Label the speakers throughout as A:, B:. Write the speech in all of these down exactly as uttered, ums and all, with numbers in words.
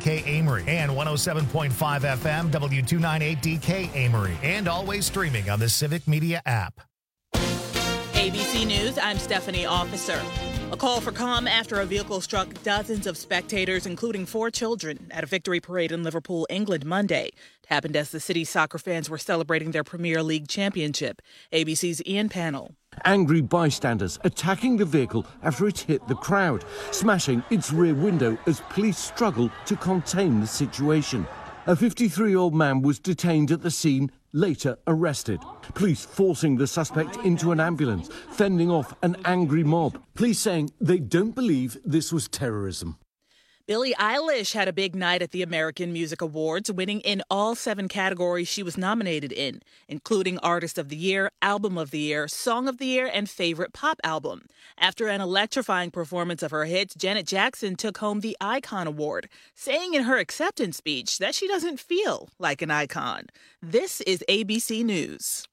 A: K Amory and one oh seven point five F M W two ninety-eight D K Amory, and always streaming on the Civic Media app.
B: A B C News, I'm Stephanie Officer. A call for calm after a vehicle struck dozens of spectators, including four children, at a victory parade in Liverpool, England, Monday. It happened as the city's soccer fans were celebrating their Premier League championship. A B C's Ian Pannell.
C: Angry bystanders attacking the vehicle after it hit the crowd, smashing its rear window as police struggle to contain the situation. A fifty-three-year-old man was detained at the scene, later arrested. Police forcing the suspect into an ambulance, fending off an angry mob. Police saying they don't believe this was terrorism.
B: Billie Eilish had a big night at the American Music Awards, winning in all seven categories she was nominated in, including Artist of the Year, Album of the Year, Song of the Year, and Favorite Pop Album. After an electrifying performance of her hits, Janet Jackson took home the Icon Award, saying in her acceptance speech that she doesn't feel like an icon. This is A B C News.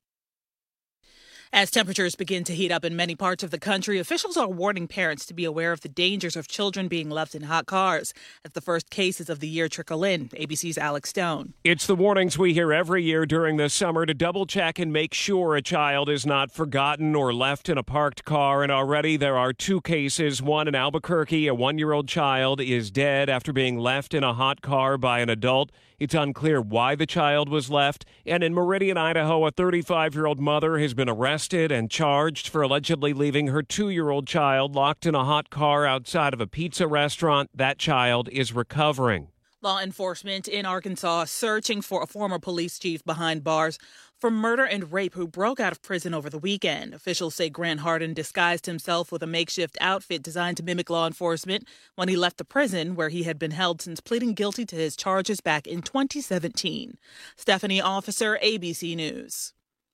B: As temperatures begin to heat up in many parts of the country, officials are warning parents to be aware of the dangers of children being left in hot cars as the first cases of the year trickle in. A B C's Alex Stone.
D: It's the warnings we hear every year during the summer to double check and make sure a child is not forgotten or left in a parked car. And already there are two cases. One in Albuquerque, a one-year-old child is dead after being left in a hot car by an adult. It's unclear why the child was left. And in Meridian, Idaho, a thirty-five-year-old mother has been arrested and charged for allegedly leaving her two-year-old child locked in a hot car outside of a pizza restaurant. That child is recovering.
B: Law enforcement in Arkansas searching for a former police chief behind bars for murder and rape who broke out of prison over the weekend. Officials say Grant Hardin disguised himself with a makeshift outfit designed to mimic law enforcement when he left the prison where he had been held since pleading guilty to his charges back in twenty seventeen. Stephanie Officer, A B C News.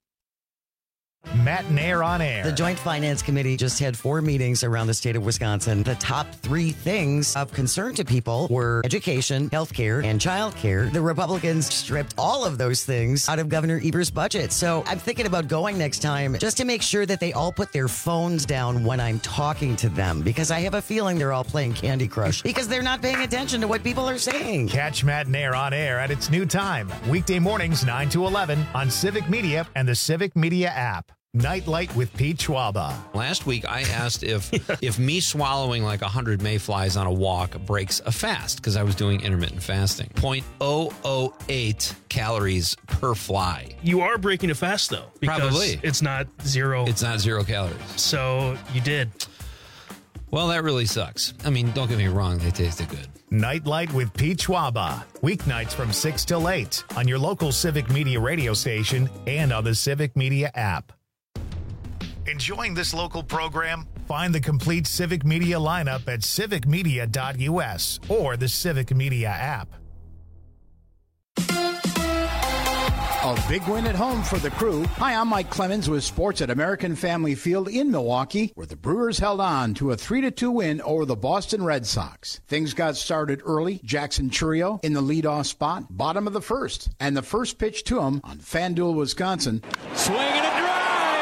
A: Matt and Air on Air.
E: The Joint Finance Committee just had four meetings around the state of Wisconsin. The top three things of concern to people were education, health care, and child care. The Republicans stripped all of those things out of Governor Evers' budget. So I'm thinking about going next time just to make sure that they all put their phones down when I'm talking to them, because I have a feeling they're all playing Candy Crush because they're not paying attention to what people are saying.
A: Catch Matt and Air on Air at its new time, weekday mornings nine to eleven on Civic Media and the Civic Media app. Nightlight with Pete Schwaba.
F: Last week, I asked if if me swallowing like one hundred mayflies on a walk breaks a fast, because I was doing intermittent fasting. zero point zero zero eight calories per fly.
G: You are breaking a fast, though. Because
F: Probably.
G: It's not zero.
F: It's not zero calories.
G: So you did.
F: Well, that really sucks. I mean, don't get me wrong. They tasted good.
A: Nightlight with Pete Schwaba. Weeknights from six till eight on your local Civic Media radio station and on the Civic Media app. Enjoying this local program? Find the complete Civic Media lineup at civic media dot u s or the Civic Media app.
H: A big win at home for the Crew. Hi, I'm Mike Clemens with sports at American Family Field in Milwaukee, where the Brewers held on to a three to two win over the Boston Red Sox. Things got started early. Jackson Chourio in the leadoff spot, bottom of the first, and the first pitch to him on FanDuel, Wisconsin.
I: Swinging a drive.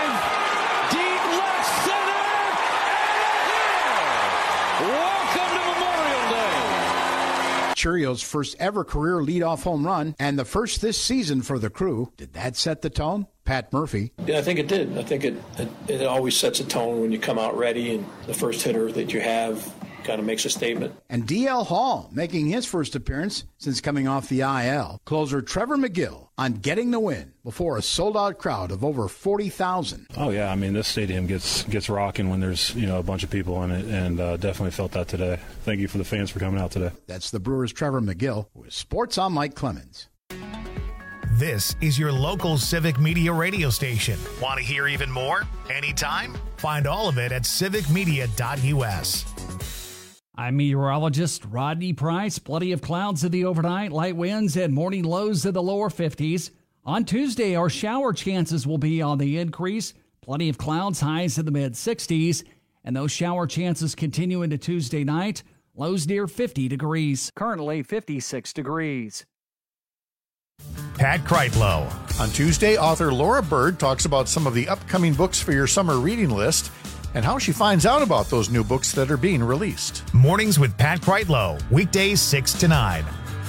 H: Chourio's first ever career leadoff home run and the first this season for the Crew. Did that set the tone? Pat Murphy.
J: Yeah, I think it did. I think it, it it always sets a tone when you come out ready, and the first hitter that you have kind of makes a statement.
H: And D L Hall making his first appearance since coming off the I L. Closer Trevor McGill on getting the win before a sold-out crowd of over forty thousand.
K: Oh, yeah. I mean, this stadium gets gets rocking when there's, you know, a bunch of people in it, and uh, definitely felt that today. Thank you for the fans for coming out today.
H: That's the Brewers' Trevor McGill with Sports on Mike Clemens.
A: This is your local Civic Media radio station. Want to hear even more? Anytime? Find all of it at civic media dot u s.
L: I'm meteorologist Rodney Price. Plenty of clouds in the overnight, light winds and morning lows in the lower fifties. On Tuesday, our shower chances will be on the increase. Plenty of clouds, highs in the mid-sixties. And those shower chances continue into Tuesday night. Lows near fifty degrees. Currently fifty-six degrees.
A: Pat Kreitlow.
M: On Tuesday, author Laura Bird talks about some of the upcoming books for your summer reading list.
I: and how she finds out about those new books that are being released.
A: Mornings with Pat Kreitlow, weekdays six to nine.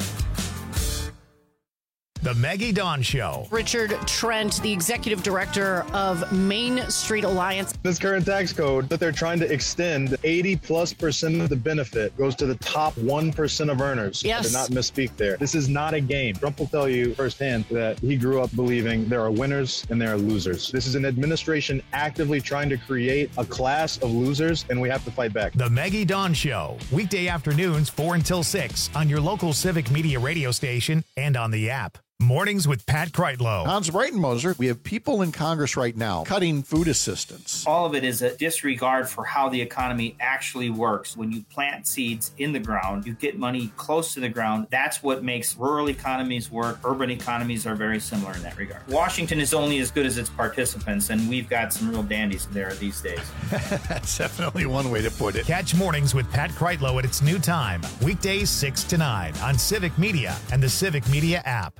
A: The Maggie Dawn Show.
M: Richard Trent, the executive director of Main Street Alliance.
N: This current tax code that they're trying to extend, eighty plus percent of the benefit goes to the top one percent of earners.
M: Yes.
N: I did not misspeak there. This is not a game. Trump will tell you firsthand that he grew up believing there are winners and there are losers. This is an administration actively trying to create a class of losers, and we have to fight back.
A: The Maggie Dawn Show, weekday afternoons four until six on your local Civic Media radio station and on the app. Mornings with Pat Kreitlow.
I: Hans Breitenmoser, we have people in Congress right now cutting food assistance.
O: All of it is a disregard for how the economy actually works. When you plant seeds in the ground, you get money close to the ground. That's what makes rural economies work. Urban economies are very similar in that regard. Washington is only as good as its participants, and we've got some real dandies there these days.
I: That's definitely one way to put it.
A: Catch Mornings with Pat Kreitlow at its new time, weekdays six to nine on Civic Media and the Civic Media app.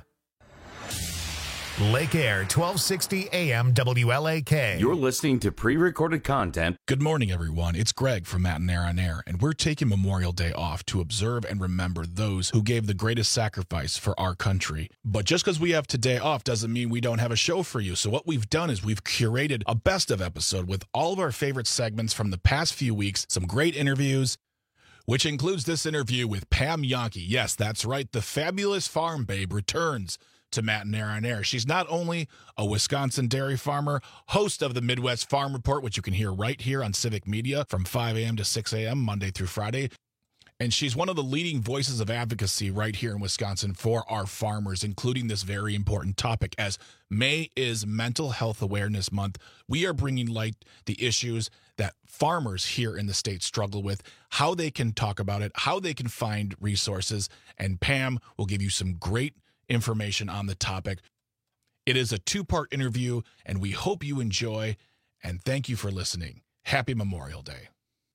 A: Lake Air, twelve sixty A M W L A K.
P: You're listening to pre-recorded content.
Q: Good morning, everyone. It's Greg from Matt and Air on Air, and we're taking Memorial Day off to observe and remember those who gave the greatest sacrifice for our country. But just because we have today off doesn't mean we don't have a show for you. So what we've done is we've curated a best of episode with all of our favorite segments from the past few weeks, some great interviews, which includes this interview with Pam Jahnke. Yes, that's right. The fabulous farm babe returns to Matt and Air on Air. She's not only a Wisconsin dairy farmer, host of the Midwest Farm Report, which you can hear right here on Civic Media from five a.m. to six a.m. Monday through Friday. And she's one of the leading voices of advocacy right here in Wisconsin for our farmers, including this very important topic. As May is Mental Health Awareness Month, we are bringing light the issues that farmers here in the state struggle with, how they can talk about it, how they can find resources. And Pam will give you some great information on the topic. It is a two-part interview, and we hope you enjoy, and thank you for listening. Happy Memorial Day.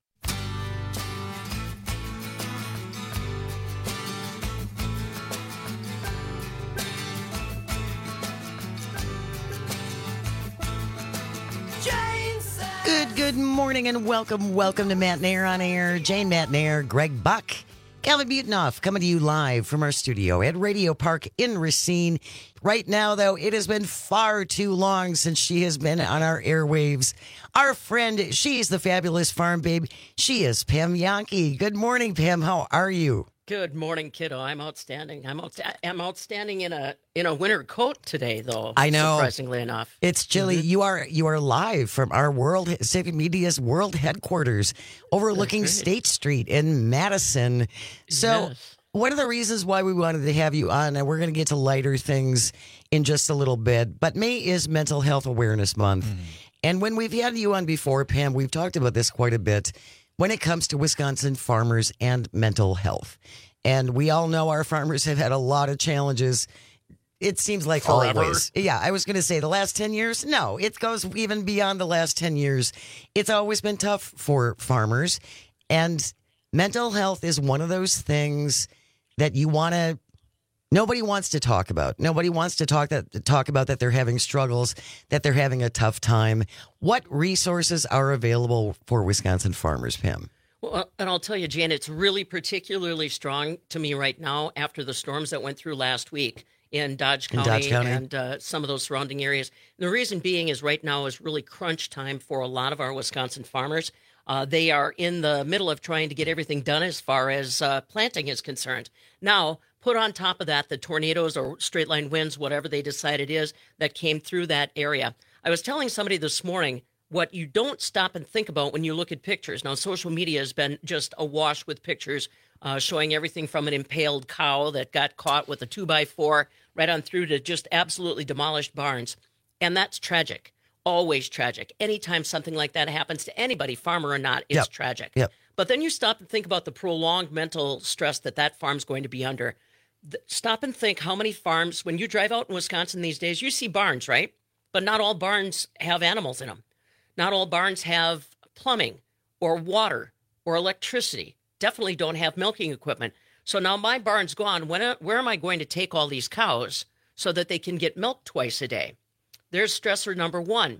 E: Good, good morning and welcome, welcome to Matt and Air on Air. Jane Matt and Air, Greg Buck, Calvin Butenoff coming to you live from our studio at Radio Park in Racine. Right now, though, it has been far too long since she has been on our airwaves. Our friend, she's the fabulous farm babe. She is Pam Jahnke. Good morning, Pam. How are you?
R: Good morning, kiddo. I'm outstanding. I'm out, I'm outstanding in a in a winter coat today, though.
E: I know.
R: Surprisingly enough,
E: it's chilly. Mm-hmm. You are you are live from our World Civic Media's world headquarters, overlooking State Street in Madison. So, yes. One of the reasons why we wanted to have you on, and we're going to get to lighter things in just a little bit, but May is Mental Health Awareness Month, mm-hmm. and when we've had you on before, Pam, we've talked about this quite a bit. When it comes to Wisconsin farmers and mental health. And we all know our farmers have had a lot of challenges. It seems like
Q: Forever.
E: always. Yeah, I was going to say the last ten years. No, it goes even beyond the last ten years. It's always been tough for farmers. And mental health is one of those things that you want to, nobody wants to talk about. Nobody wants to talk that talk about that they're having struggles, that they're having a tough time. What resources are available for Wisconsin farmers, Pam?
R: Well, and I'll tell you, Jan, it's really particularly strong to me right now after the storms that went through last week in Dodge County,
E: in Dodge County.
R: and uh, some of those surrounding areas. And the reason being is right now is really crunch time for a lot of our Wisconsin farmers. Uh, they are in the middle of trying to get everything done as far as uh, planting is concerned. Now, put on top of that the tornadoes or straight line winds, whatever they decide it is, that came through that area. I was telling somebody this morning what you don't stop and think about when you look at pictures. Now, social media has been just awash with pictures uh, showing everything from an impaled cow that got caught with a two by four right on through to just absolutely demolished barns. And that's tragic, always tragic. Anytime something like that happens to anybody, farmer or not, it's
E: yep.
R: tragic.
E: Yep.
R: But then you stop and think about the prolonged mental stress that that farm's going to be under. Stop and think how many farms, when you drive out in Wisconsin these days, you see barns, right? But not all barns have animals in them. Not all barns have plumbing or water or electricity. Definitely don't have milking equipment. So now my barn's gone. When, where am I going to take all these cows so that they can get milked twice a day? There's stressor number one.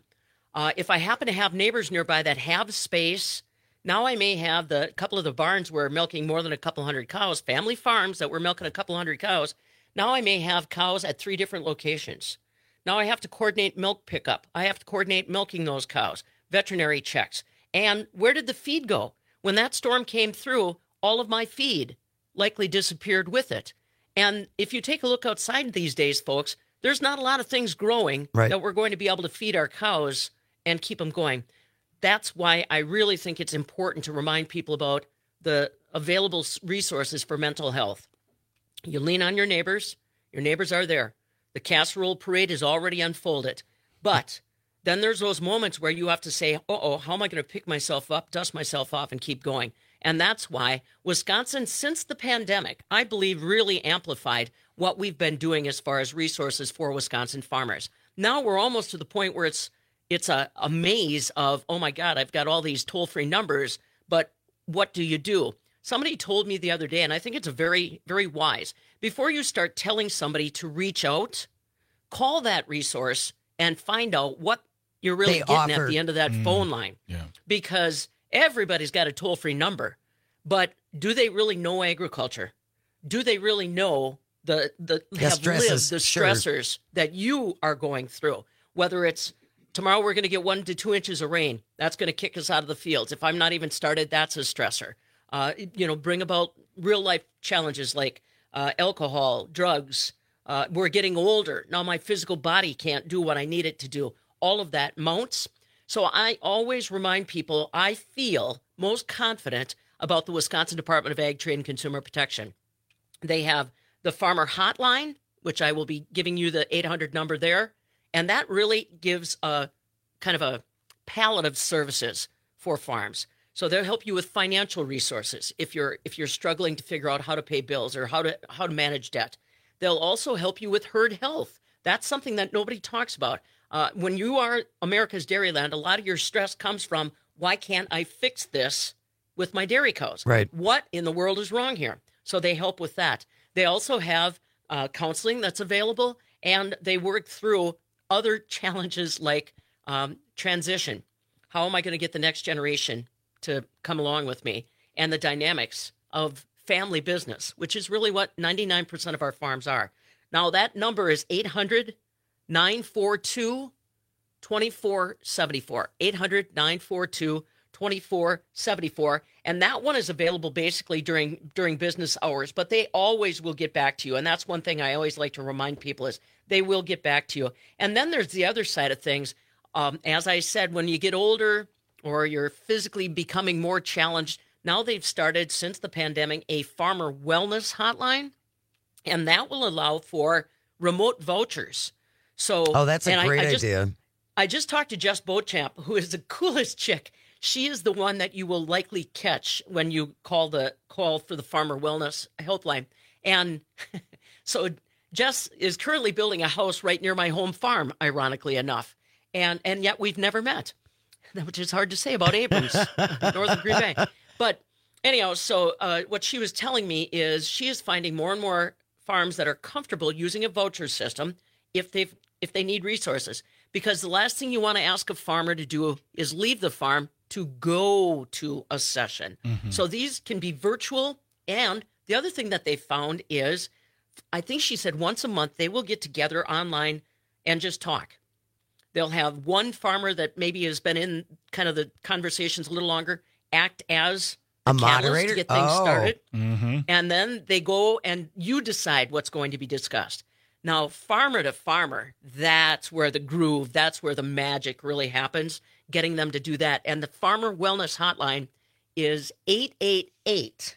R: Uh, if I happen to have neighbors nearby that have space, now I may have the couple of the barns where milking more than a couple hundred cows, family farms that were milking a couple hundred cows. Now I may have cows at three different locations. Now I have to coordinate milk pickup. I have to coordinate milking those cows, veterinary checks. And where did the feed go? When that storm came through, all of my feed likely disappeared with it. And if you take a look outside these days, folks, there's not a lot of things growing
E: right.
R: that we're going to be able to feed our cows and keep them going. That's why I really think it's important to remind people about the available resources for mental health. You lean on your neighbors. Your neighbors are there. The casserole parade is already unfolded. But then there's those moments where you have to say, uh-oh, how am I going to pick myself up, dust myself off, and keep going? And that's why Wisconsin, since the pandemic, I believe really amplified what we've been doing as far as resources for Wisconsin farmers. Now we're almost to the point where it's it's a, a maze of, oh, my God, I've got all these toll-free numbers, but what do you do? Somebody told me the other day, and I think it's a very, very wise, before you start telling somebody to reach out, call that resource and find out what you're really
E: They
R: getting
E: offer-
R: at the end of that
Q: Mm,
R: phone line.
Q: yeah.
R: Because everybody's got a toll-free number, but do they really know agriculture? Do they really know the the
E: The
R: have
E: stresses,
R: lived the
E: sure.
R: stressors that you are going through? Whether it's tomorrow we're going to get one to two inches of rain, that's going to kick us out of the fields. If I'm not even started, that's a stressor. Uh, you know, bring about real life challenges like uh, alcohol, drugs. Uh, we're getting older now. My physical body can't do what I need it to do. All of that mounts. So I always remind people I feel most confident about the Wisconsin Department of Ag, Trade, and Consumer Protection. They have the Farmer Hotline, which I will be giving you the eight hundred number there. And that really gives a kind of a palette of services for farms. So they'll help you with financial resources if you're if you're struggling to figure out how to pay bills or how to how to manage debt. They'll also help you with herd health. That's something that nobody talks about. Uh, when you are America's Dairyland, a lot of your stress comes from, why can't I fix this with my dairy cows?
E: Right.
R: What in the world is wrong here? So they help with that. They also have uh, counseling that's available, and they work through other challenges like um, transition. How am I going to get the next generation to come along with me? And the dynamics of family business, which is really what ninety-nine percent of our farms are. Now, that number is eight hundred, nine four two, two four seven four. eight hundred, nine four two, two four seven four. And that one is available basically during during business hours, but they always will get back to you. And that's one thing I always like to remind people is they will get back to you. And then there's the other side of things. Um, as I said, when you get older or you're physically becoming more challenged, now they've started, since the pandemic, a farmer wellness hotline, and that will allow for remote vouchers. So,
E: Oh, that's a
R: and I-
E: great
R: I just-
E: idea.
R: I just talked to Jess Beauchamp, who is the coolest chick. She is the one that you will likely catch when you call the call for the Farmer Wellness Helpline. And so Jess is currently building a house right near my home farm, ironically enough. And and yet we've never met, which is hard to say about Abrams, Northern Green Bay. But anyhow, so uh, what she was telling me is she is finding more and more farms that are comfortable using a voucher system if they've if they need resources. Because the last thing you want to ask a farmer to do is leave the farm to go to a session.
S: Mhm.
R: So these can be virtual. And the other thing that they found is, I think she said once a month, they will get together online and just talk. They'll have one farmer that maybe has been in kind of the conversations a little longer, act as
E: A
R: the catalyst
E: moderator?
R: to get things
E: Oh.
R: started.
Q: Mm-hmm.
R: And then they go and you decide what's going to be discussed. Now, farmer to farmer, that's where the groove, that's where the magic really happens, getting them to do that. And the Farmer Wellness Hotline is eight eight eight,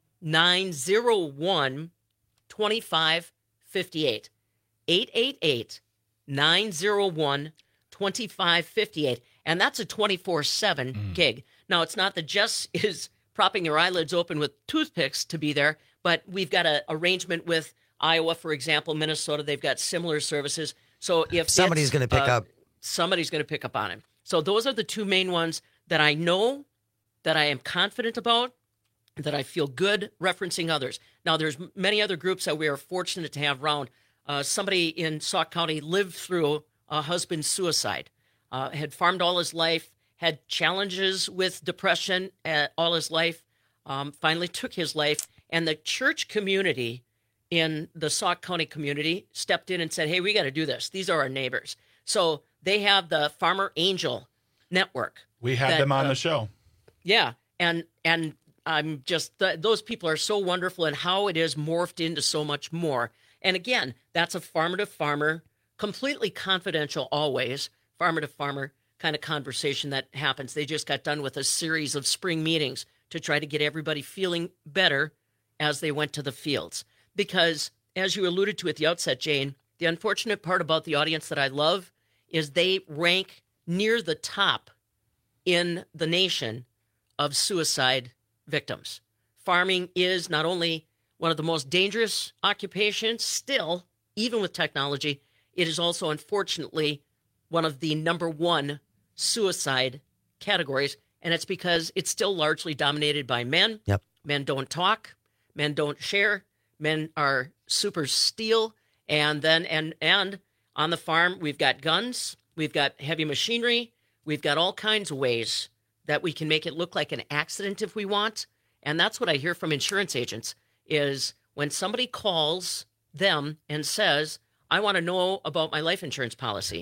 R: nine oh one, two five five eight. eight eight eight, nine oh one, two five five eight. And that's a twenty-four seven gig. Now, it's not that Jess is propping her eyelids open with toothpicks to be there, but we've got an arrangement with Iowa, for example, Minnesota. They've got similar services. So if
E: Somebody's
R: it's,
E: gonna pick
R: uh,
E: up.
R: somebody's going to pick up on him. So those are the two main ones that I know, that I am confident about, that I feel good referencing others. Now, there's many other groups that we are fortunate to have around. Uh, somebody in Sauk County lived through a husband's suicide. uh, had farmed all his life, had challenges with depression uh, all his life, um, finally took his life. And the church community in the Sauk County community stepped in and said, hey, we got to do this. These are our neighbors. So they have the Farmer Angel Network.
Q: We had
R: that,
Q: them on
R: uh,
Q: the show.
R: Yeah. And, and I'm just, th- those people are so wonderful, and how it is morphed into so much more. And again, that's a farmer to farmer, completely confidential always, farmer to farmer kind of conversation that happens. They just got done with a series of spring meetings to try to get everybody feeling better as they went to the fields. Because, as you alluded to at the outset, Jane, the unfortunate part about the audience that I love is they rank near the top in the nation of suicide victims. Farming is not only one of the most dangerous occupations still, even with technology, it is also, unfortunately, one of the number one suicide categories. And it's because it's still largely dominated by men.
E: Yep.
R: Men don't talk. Men don't share. Men are super steal. And then, and, and on the farm, we've got guns. We've got heavy machinery. We've got all kinds of ways that we can make it look like an accident if we want. And that's what I hear from insurance agents is when somebody calls them and says, I want to know about my life insurance policy.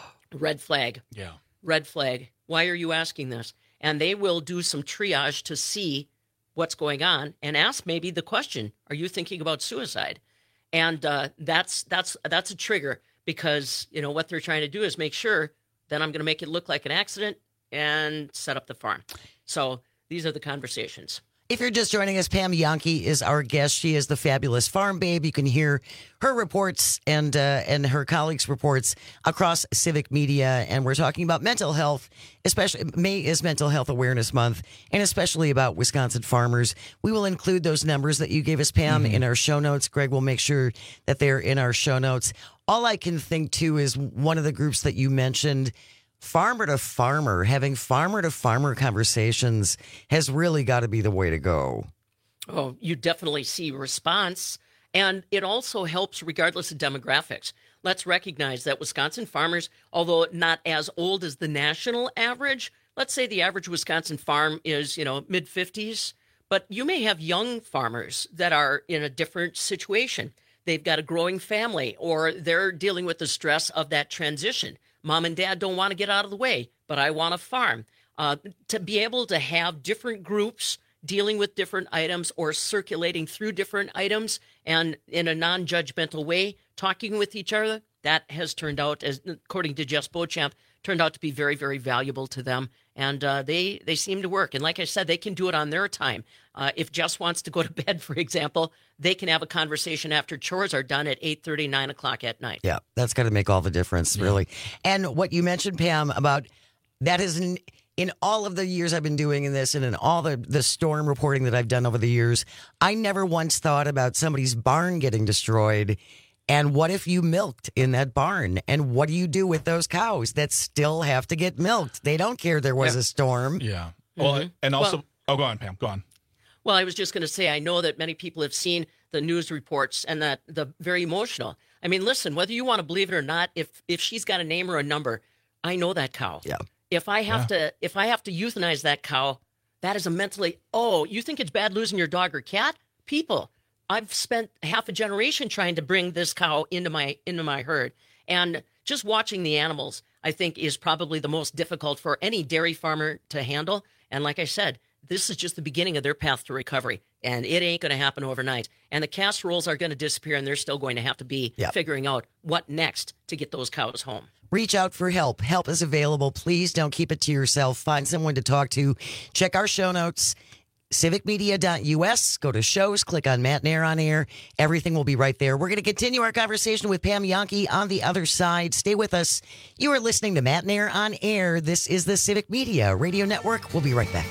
R: Red flag.
Q: Yeah.
R: Red flag. Why are you asking this? And they will do some triage to see what's going on and ask maybe the question, are you thinking about suicide? And uh, that's that's that's a trigger because, you know, what they're trying to do is make sure that I'm going to make it look like an accident and set up the farm. So these are the conversations.
E: If you're just joining us, Pam Jahnke is our guest. She is the fabulous farm babe. You can hear her reports and uh, and her colleagues' reports across civic media. And we're talking about mental health, especially May is Mental Health Awareness Month, and especially about Wisconsin farmers. We will include those numbers that you gave us, Pam, mm-hmm. in our show notes. Greg will make sure that they're in our show notes. All I can think, too, is one of the groups that you mentioned, farmer to farmer, having farmer to farmer conversations has really got to be the way to go.
R: Oh, you definitely see response. And it also helps regardless of demographics. Let's recognize that Wisconsin farmers, although not as old as the national average, let's say the average Wisconsin farm is, you know, mid fifties, but you may have young farmers that are in a different situation. They've got a growing family, or they're dealing with the stress of that transition. Mom and dad don't want to get out of the way, but I want to farm. Uh, to be able to have different groups dealing with different items or circulating through different items and in a non-judgmental way, talking with each other, that has turned out, as according to Jess Beauchamp, turned out to be very, very valuable to them. And uh, they, they seem to work. And like I said, they can do it on their time. Uh, if Jess wants to go to bed, for example, they can have a conversation after chores are done at eight thirty, nine o'clock at night.
E: Yeah, that's going to make all the difference, yeah. really. And what you mentioned, Pam, about that is in, in all of the years I've been doing in this and in all the, the storm reporting that I've done over the years, I never once thought about somebody's barn getting destroyed. And what if you milked in that barn? And what do you do with those cows that still have to get milked? They don't care there was
Q: yeah.
E: a storm.
Q: Yeah. Well,
R: Mm-hmm.
Q: and also,
R: Well-
Q: oh, go on, Pam, go on.
R: Well, I was just going to say, I know that many people have seen the news reports and that the very emotional. I mean, listen, whether you want to believe it or not, if if she's got a name or a number, I know that cow.
E: Yeah.
R: If I have
E: Yeah.
R: to, if I have to euthanize that cow, that is a mentally. Oh, you think it's bad losing your dog or cat? People, I've spent half a generation trying to bring this cow into my into my herd, and just watching the animals, I think, is probably the most difficult for any dairy farmer to handle. And like I said, this is just the beginning of their path to recovery, and it ain't going to happen overnight. And the casseroles are going to disappear, and they're still going to have to be
E: Yep.
R: figuring out what next to get those cows home.
E: Reach out for help. Help is available. Please don't keep it to yourself. Find someone to talk to. Check our show notes, civic media dot U S. Go to shows, click on Matt Nair on Air. Everything will be right there. We're going to continue our conversation with Pam Jahnke on the other side. Stay with us. You are listening to Matt Nair on Air. This is the Civic Media Radio Network. We'll be right back.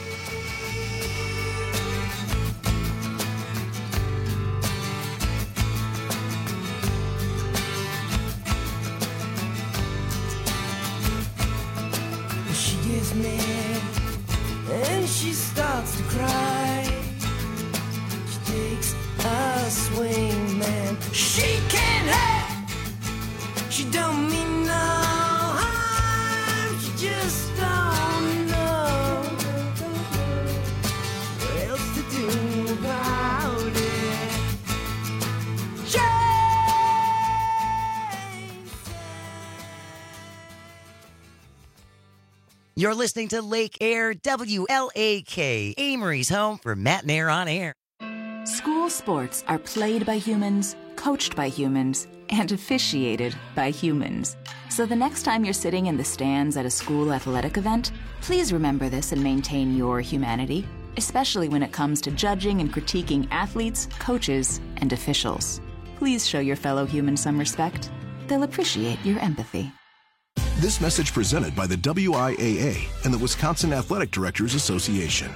S: She gets mad and she starts to cry. She takes a swing, man. She can't help. She don't mean no harm.
E: You're listening to Lake Air W L A K, Amory's home for Matt and Air on Air.
T: School sports are played by humans, coached by humans, and officiated by humans. So the next time you're sitting in the stands at a school athletic event, please remember this and maintain your humanity, especially when it comes to judging and critiquing athletes, coaches, and officials. Please show your fellow humans some respect. They'll appreciate your empathy.
U: This message presented by the W I A A and the Wisconsin Athletic Directors Association.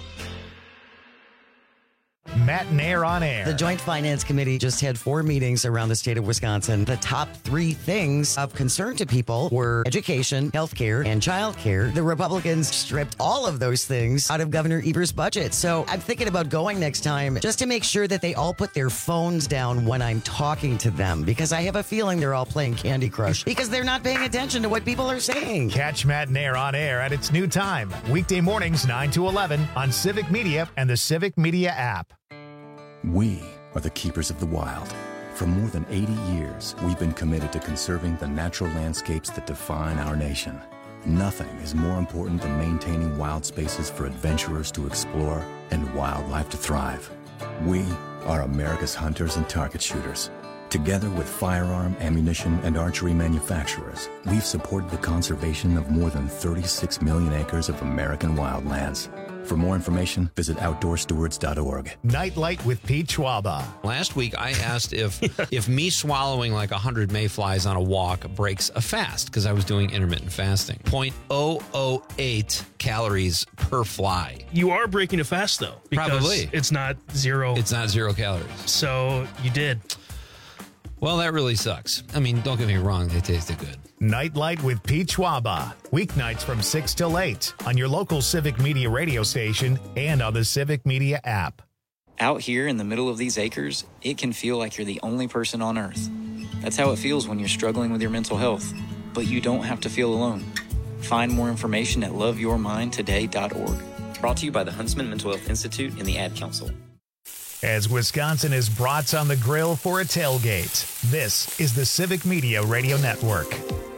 A: Matt and Air on Air.
E: The Joint Finance Committee just had four meetings around the state of Wisconsin. The top three things of concern to people were education, healthcare, and childcare. The Republicans stripped all of those things out of Governor Evers' budget. So I'm thinking about going next time just to make sure that they all put their phones down when I'm talking to them, because I have a feeling they're all playing Candy Crush because they're not paying attention to what people are saying.
A: Catch Matt and Air on Air at its new time, weekday mornings nine to eleven on Civic Media and the Civic Media app.
V: We are the keepers of the wild. For more than eighty years, we've been committed to conserving the natural landscapes that define our nation. Nothing is more important than maintaining wild spaces for adventurers to explore and wildlife to thrive. We are America's hunters and target shooters. Together with firearm, ammunition, and archery manufacturers, we've supported the conservation of more than thirty-six million acres of American wildlands. For more information, visit outdoor stewards dot org.
A: Nightlight with Pete Schwaba.
F: Last week, I asked if if me swallowing like one hundred mayflies on a walk breaks a fast, because I was doing intermittent fasting. zero point zero zero eight calories per fly.
G: You are breaking a fast, though. Because
F: Probably.
G: It's not zero.
F: It's not zero calories.
G: So you did.
F: Well, that really sucks. I mean, don't get me wrong, they tasted good.
A: Nightlight with Pete Schwaba. Weeknights from six till eight on your local Civic Media radio station and on the Civic Media app.
W: Out here in the middle of these acres, it can feel like you're the only person on Earth. That's how it feels when you're struggling with your mental health. But you don't have to feel alone. Find more information at love your mind today dot org. Brought to you by the Huntsman Mental Health Institute and the Ad Council.
A: As Wisconsin is brats on the grill for a tailgate, this is the Civic Media Radio Network.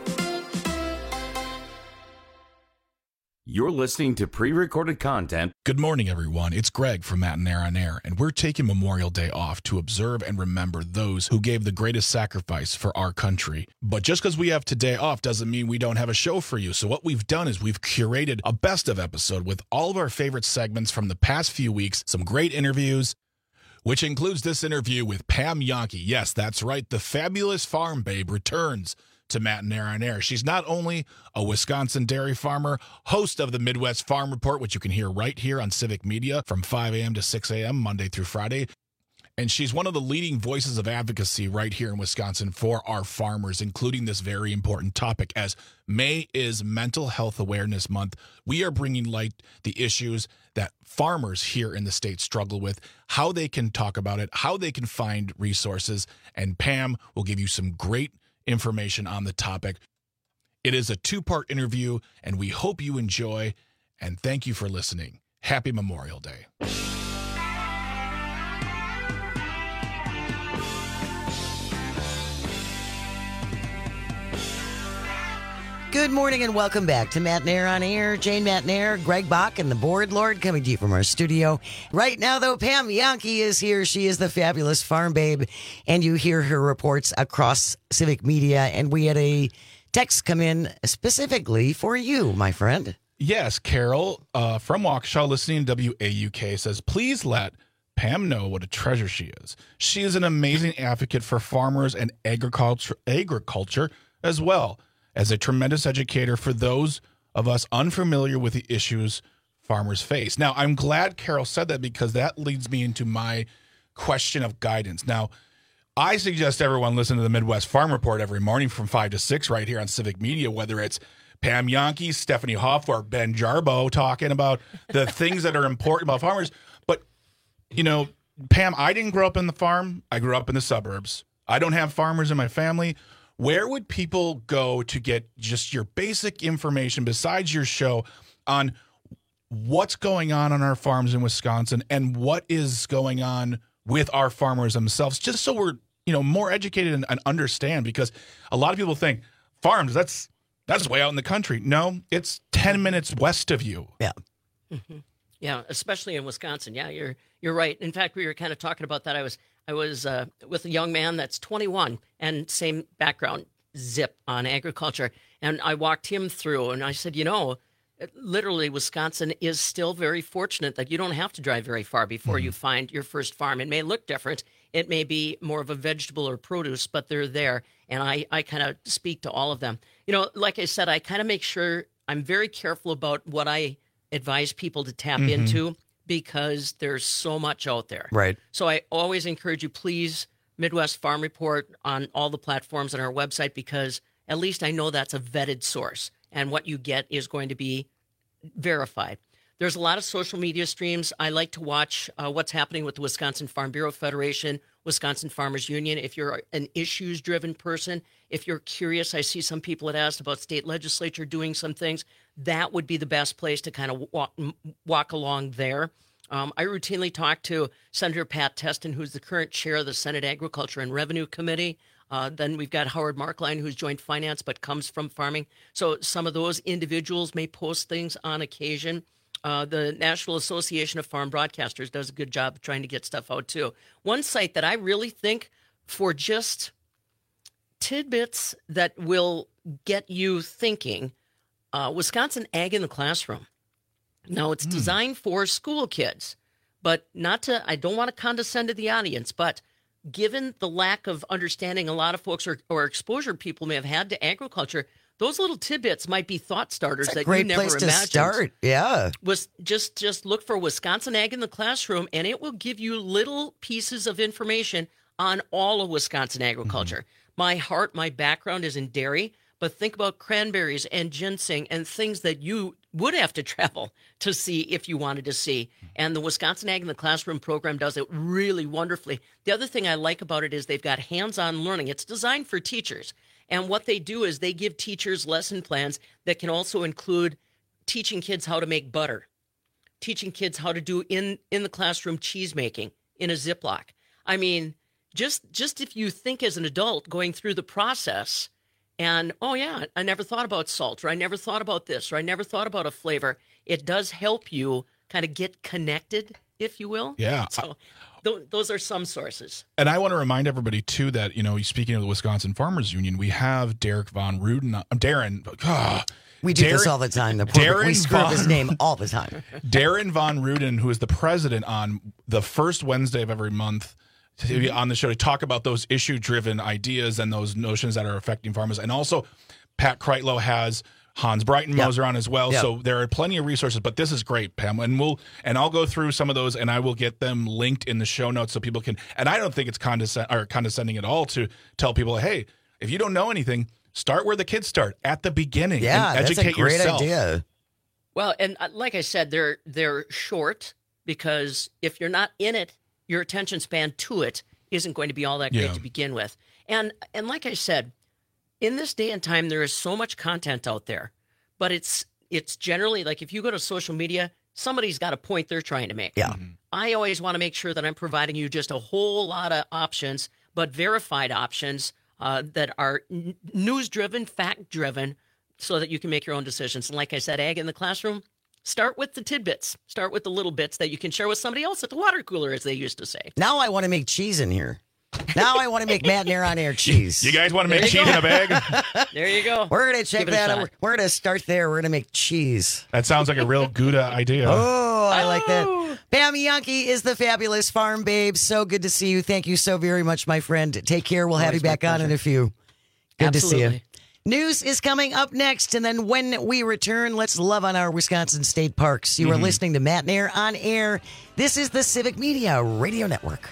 P: You're listening to pre-recorded content.
Q: Good morning, everyone. It's Greg from Matt and Air on Air, and we're taking Memorial Day off to observe and remember those who gave the greatest sacrifice for our country. But just because we have today off doesn't mean we don't have a show for you. So what we've done is we've curated a best of episode with all of our favorite segments from the past few weeks, some great interviews, which includes this interview with Pam Jahnke. Yes, that's right. The fabulous farm babe returns to Matt and Air on Air. She's not only a Wisconsin dairy farmer, host of the Midwest Farm Report, which you can hear right here on Civic Media from five a.m. to six a.m. Monday through Friday. And she's one of the leading voices of advocacy right here in Wisconsin for our farmers, including this very important topic. As May is Mental Health Awareness Month, we are bringing light the issues that farmers here in the state struggle with, how they can talk about it, how they can find resources. And Pam will give you some great information on the topic. It is a two-part interview, and we hope you enjoy, and thank you for listening. Happy Memorial Day.
E: Good morning and welcome back to Matt and Air on Air. Jane Matt and Air, Greg Bach, and the Board Lord coming to you from our studio. Right now, though, Pam Jahnke is here. She is the fabulous farm babe, and you hear her reports across Civic Media. And we had a text come in specifically for you, my friend.
Q: Yes, Carol uh, from Waukesha, listening to W A U K, says, please let Pam know what a treasure she is. She is an amazing advocate for farmers and agriculture, agriculture as well as a tremendous educator for those of us unfamiliar with the issues farmers face. Now, I'm glad Carol said that because that leads me into my question of guidance. Now, I suggest everyone listen to the Midwest Farm Report every morning from five to six right here on Civic Media, whether it's Pam Jahnke, Stephanie Hoff, or Ben Jarbo talking about the things that are important about farmers. But, you know, Pam, I didn't grow up in the farm. I grew up in the suburbs. I don't have farmers in my family. Where would people go to get just your basic information besides your show on what's going on on our farms in Wisconsin and what is going on with our farmers themselves, just so we're, you know, more educated and, and understand? Because a lot of people think farms, that's That's way out in the country. No, it's ten minutes west of you.
E: Yeah.
R: Mm-hmm. Yeah, especially in Wisconsin. Yeah, you're you're right. In fact, we were kind of talking about that. I was I was uh, with a young man that's twenty-one and same background, zip on agriculture, and I walked him through, and I said, you know, literally, Wisconsin is still very fortunate that you don't have to drive very far before mm-hmm. you find your first farm. It may look different. It may be more of a vegetable or produce, but they're there. And I, I kind of speak to all of them. You know, like I said, I kind of make sure I'm very careful about what I advise people to tap
E: Mm-hmm.
R: into because there's so much out there.
E: Right.
R: So I always encourage you, please, Midwest Farm Report on all the platforms on our website, because at least I know that's a vetted source. And what you get is going to be verified. There's a lot of social media streams. I like to watch uh, what's happening with the Wisconsin Farm Bureau Federation, Wisconsin Farmers Union. If you're an issues-driven person, if you're curious, I see some people had asked about state legislature doing some things. That would be the best place to kind of walk, walk along there. Um, I routinely talk to Senator Pat Testin, who's the current chair of the Senate Agriculture and Revenue Committee. Uh, then we've got Howard Markline, who's joined finance but comes from farming. So some of those individuals may post things on occasion. Uh, the National Association of Farm Broadcasters does a good job of trying to get stuff out, too. One site that I really think for just tidbits that will get you thinking, uh, Wisconsin Ag in the Classroom. Now, it's mm. designed for school kids, but not to, I don't want to condescend to the audience, but given the lack of understanding a lot of folks or, or exposure people may have had to agriculture, those little tidbits might be thought starters that you never imagined.
E: Great place to start. Yeah.
R: Was just just look for Wisconsin Ag in the Classroom, and it will give you little pieces of information on all of Wisconsin agriculture. Mm-hmm. My heart, my background is in dairy, but think about cranberries and ginseng and things that you would have to travel to see if you wanted to see. And the Wisconsin Ag in the Classroom program does it really wonderfully. The other thing I like about it is they've got hands-on learning. It's designed for teachers. And what they do is they give teachers lesson plans that can also include teaching kids how to make butter, teaching kids how to do in, in the classroom cheese making in a Ziploc. I mean, just just if you think as an adult going through the process and, oh, yeah, I never thought about salt, or I never thought about this, or I never thought about a flavor, it does help you kind of get connected, if you will.
Q: Yeah.
R: So th- those are some sources.
Q: And I want to remind everybody, too, that, you know, speaking of the Wisconsin Farmers Union, we have Derek Von Ruden, uh, Darren. Uh,
E: we do
Q: Darren,
E: this all the time. The Darren we screw
Q: Von,
E: up his name all the time.
Q: Darren Von Ruden, who is the president on the first Wednesday of every month, to be on the show to talk about those issue-driven ideas and those notions that are affecting farmers. And also, Pat Kreitlow has Hans Breitenmoser yep. on as well. Yep. So there are plenty of resources, but this is great, Pam. And we'll and I'll go through some of those, and I will get them linked in the show notes so people can. And I don't think it's condescend or condescending at all to tell people, hey, if you don't know anything, start where the kids start, at the beginning.
E: Yeah,
Q: and educate
E: that's a great
Q: yourself.
E: idea.
R: Well, and like I said, they're they're short because if you're not in it, your attention span to it isn't going to be all that great
Q: yeah.
R: to begin with. And and like I said, in this day and time, there is so much content out there, but it's it's generally like if you go to social media, somebody's got a point they're trying to make.
E: Yeah.
R: Mm-hmm. I always want to make sure that I'm providing you just a whole lot of options, but verified options uh, that are n- news-driven, fact-driven, so that you can make your own decisions. And like I said, Ag in the Classroom, start with the tidbits. Start with the little bits that you can share with somebody else at the water cooler, as they used to say.
E: Now I want to make cheese in here. Now I want to make Matt and Air on air cheese.
Q: You guys want to make cheese
R: go.
Q: in a bag?
R: There you go.
E: We're going to check
R: Give it a
E: that
R: shot.
E: out. We're going to start there. We're going to make cheese.
Q: That sounds like a real Gouda idea.
E: Oh, I like that. Pam Yankee is the fabulous farm babe. So good to see you. Thank you so very much, my friend. Take care. We'll have
R: Always
E: you back on in a few. Good
R: Absolutely.
E: to see you. News is coming up next, and then when we return, let's love on our Wisconsin state parks. You mm-hmm. are listening to Matt and Air on air. This is the Civic Media Radio Network.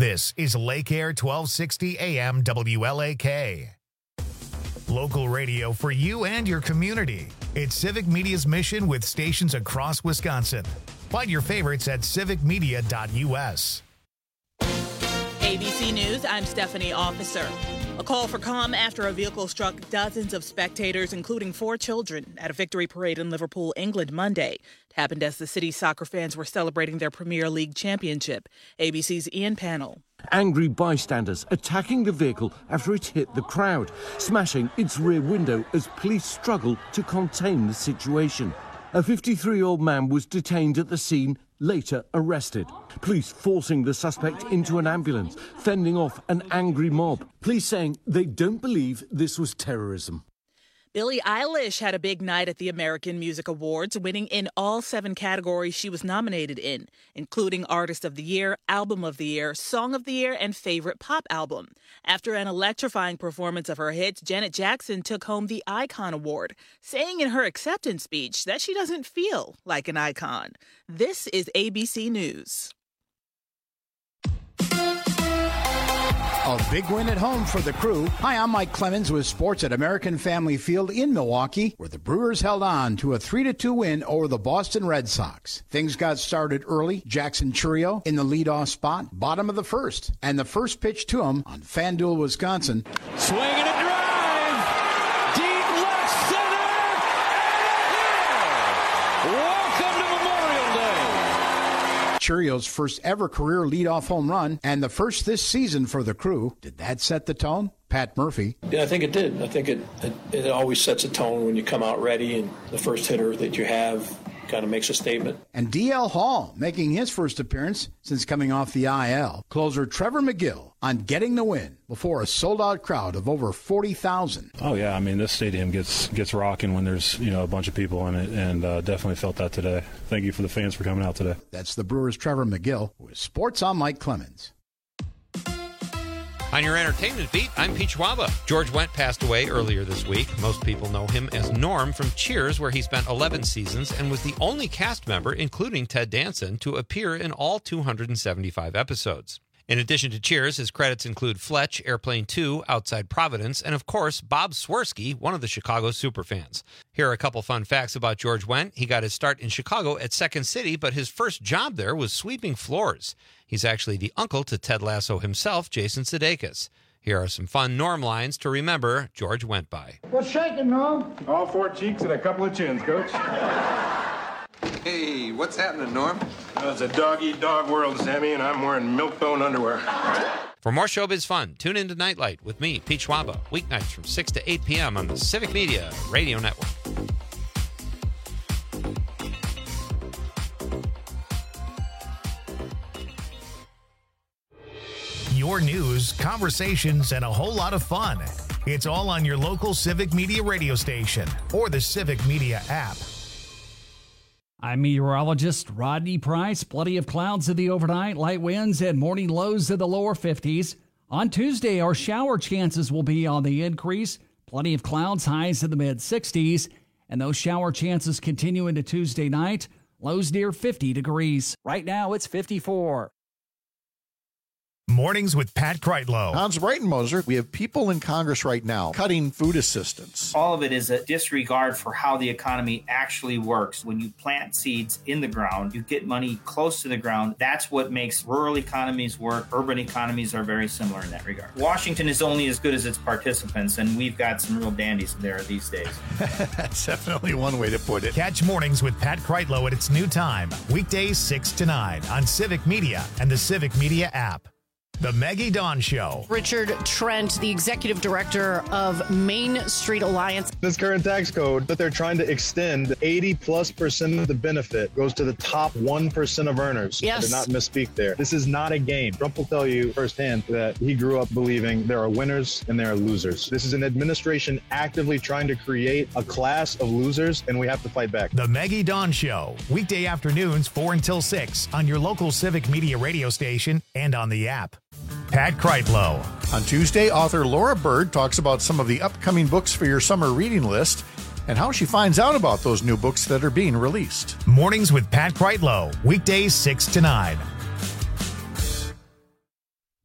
A: This is Lake Air twelve sixty A M W L A K. Local radio for you and your community. It's Civic Media's mission with stations across Wisconsin. Find your favorites at civic media dot U S.
B: A B C News, I'm Stephanie Officer. A call for calm after a vehicle struck dozens of spectators, including four children, at a victory parade in Liverpool, England, Monday. It happened as the city's soccer fans were celebrating their Premier League championship. A B C's Ian Pannell.
C: Angry bystanders attacking the vehicle after it hit the crowd, smashing its rear window as police struggle to contain the situation. A fifty-three-year-old man was detained at the scene, later arrested. Police forcing the suspect into an ambulance, fending off an angry mob. Police saying they don't believe this was terrorism.
B: Billie Eilish had a big night at the American Music Awards, winning in all seven categories she was nominated in, including Artist of the Year, Album of the Year, Song of the Year, and Favorite Pop Album. After an electrifying performance of her hits, Janet Jackson took home the Icon Award, saying in her acceptance speech that she doesn't feel like an icon. This is A B C News.
H: A big win at home for the Crew. Hi, I'm Mike Clemens with sports at American Family Field in Milwaukee, where the Brewers held on to a three to two win over the Boston Red Sox. Things got started early. Jackson Chourio in the leadoff spot, bottom of the first. And the first pitch to him on FanDuel, Wisconsin.
S: Swing and a drive! Deep left center! And a hit! Welcome to Memorial Day!
H: Chourio's first ever career leadoff home run and the first this season for the Crew. Did that set the tone? Pat Murphy.
J: Yeah, I think it did. I think it, it, it always sets a tone when you come out ready and the first hitter that you have kind of makes a statement.
H: And D L Hall making his first appearance since coming off the I L. Closer Trevor McGill on getting the win before a sold-out crowd of over forty thousand.
K: Oh, yeah. I mean, this stadium gets gets rocking when there's, you know, a bunch of people in it, and uh, definitely felt that today. Thank you for the fans for coming out today.
H: That's the Brewers' Trevor McGill with Sports on Mike Clemens.
F: On your entertainment beat, I'm Pete Schwaba. George Wendt passed away earlier this week. Most people know him as Norm from Cheers, where he spent eleven seasons and was the only cast member, including Ted Danson, to appear in all two hundred seventy-five episodes. In addition to Cheers, his credits include Fletch, Airplane two, Outside Providence, and of course, Bob Swirsky, one of the Chicago superfans. Here are a couple fun facts about George Wendt. He got his start in Chicago at Second City, but his first job there was sweeping floors. He's actually the uncle to Ted Lasso himself, Jason Sudeikis. Here are some fun Norm lines to remember George Wendt by.
D: What's shaking, Norm?
X: All four cheeks and a couple of chins, Coach.
Y: Hey, what's happening, Norm?
X: Well, it's a dog-eat-dog world, Sammy, and I'm wearing milk-bone underwear.
F: For more showbiz fun, tune in to Nightlight with me, Pete Schwaba, weeknights from six to eight p.m. on the Civic Media Radio Network.
A: Your news, conversations, and a whole lot of fun. It's all on your local Civic Media radio station or the Civic Media app.
L: I'm meteorologist Rodney Price. Plenty of clouds in the overnight, light winds and morning lows in the lower fifties. On Tuesday, our shower chances will be on the increase. Plenty of clouds, highs in the mid-sixties. And those shower chances continue into Tuesday night. Lows near fifty degrees. Right now, it's fifty-four.
A: Mornings with Pat Kreitlow.
I: Hans Breitenmoser, we have people in Congress right now cutting food assistance.
O: All of it is a disregard for how the economy actually works. When you plant seeds in the ground, you get money close to the ground. That's what makes rural economies work. Urban economies are very similar in that regard. Washington is only as good as its participants, and we've got some real dandies there these days.
I: That's definitely one way to put it.
A: Catch Mornings with Pat Kreitlow at its new time, weekdays six to nine on Civic Media and the Civic Media app. The Maggie Dawn Show.
M: Richard Trent, the executive director of Main Street Alliance.
N: This current tax code that they're trying to extend, eighty plus percent of the benefit goes to the top one percent of earners.
M: Yes.
N: I did not misspeak there. This is not a game. Trump will tell you firsthand that he grew up believing there are winners and there are losers. This is an administration actively trying to create a class of losers, and we have to fight back.
A: The Maggie Dawn Show. Weekday afternoons, four until six on your local Civic Media radio station and on the app. Pat Kreitlow.
I: On Tuesday, author Laura Bird talks about some of the upcoming books for your summer reading list and how she finds out about those new books that are being released.
A: Mornings with Pat Kreitlow. Weekdays six to nine.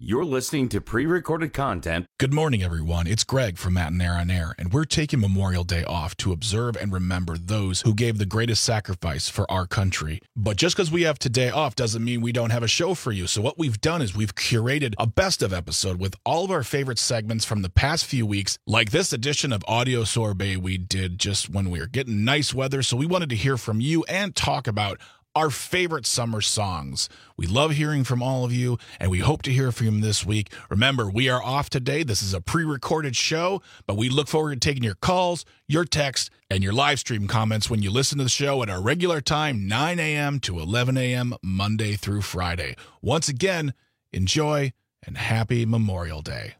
P: You're listening to pre-recorded content.
Q: Good morning, everyone. It's Greg from Matt and Air on Air, and we're taking Memorial Day off to observe and remember those who gave the greatest sacrifice for our country. But just because we have today off doesn't mean we don't have a show for you. So what we've done is we've curated a best of episode with all of our favorite segments from the past few weeks, like this edition of Audio Sorbet we did just when we were getting nice weather. So we wanted to hear from you and talk about our favorite summer songs. We love hearing from all of you, and we hope to hear from you this week. Remember, we are off today. This is a pre-recorded show, but we look forward to taking your calls, your texts, and your live stream comments when you listen to the show at our regular time, nine a.m. to eleven a.m., Monday through Friday. Once again, enjoy and happy Memorial Day.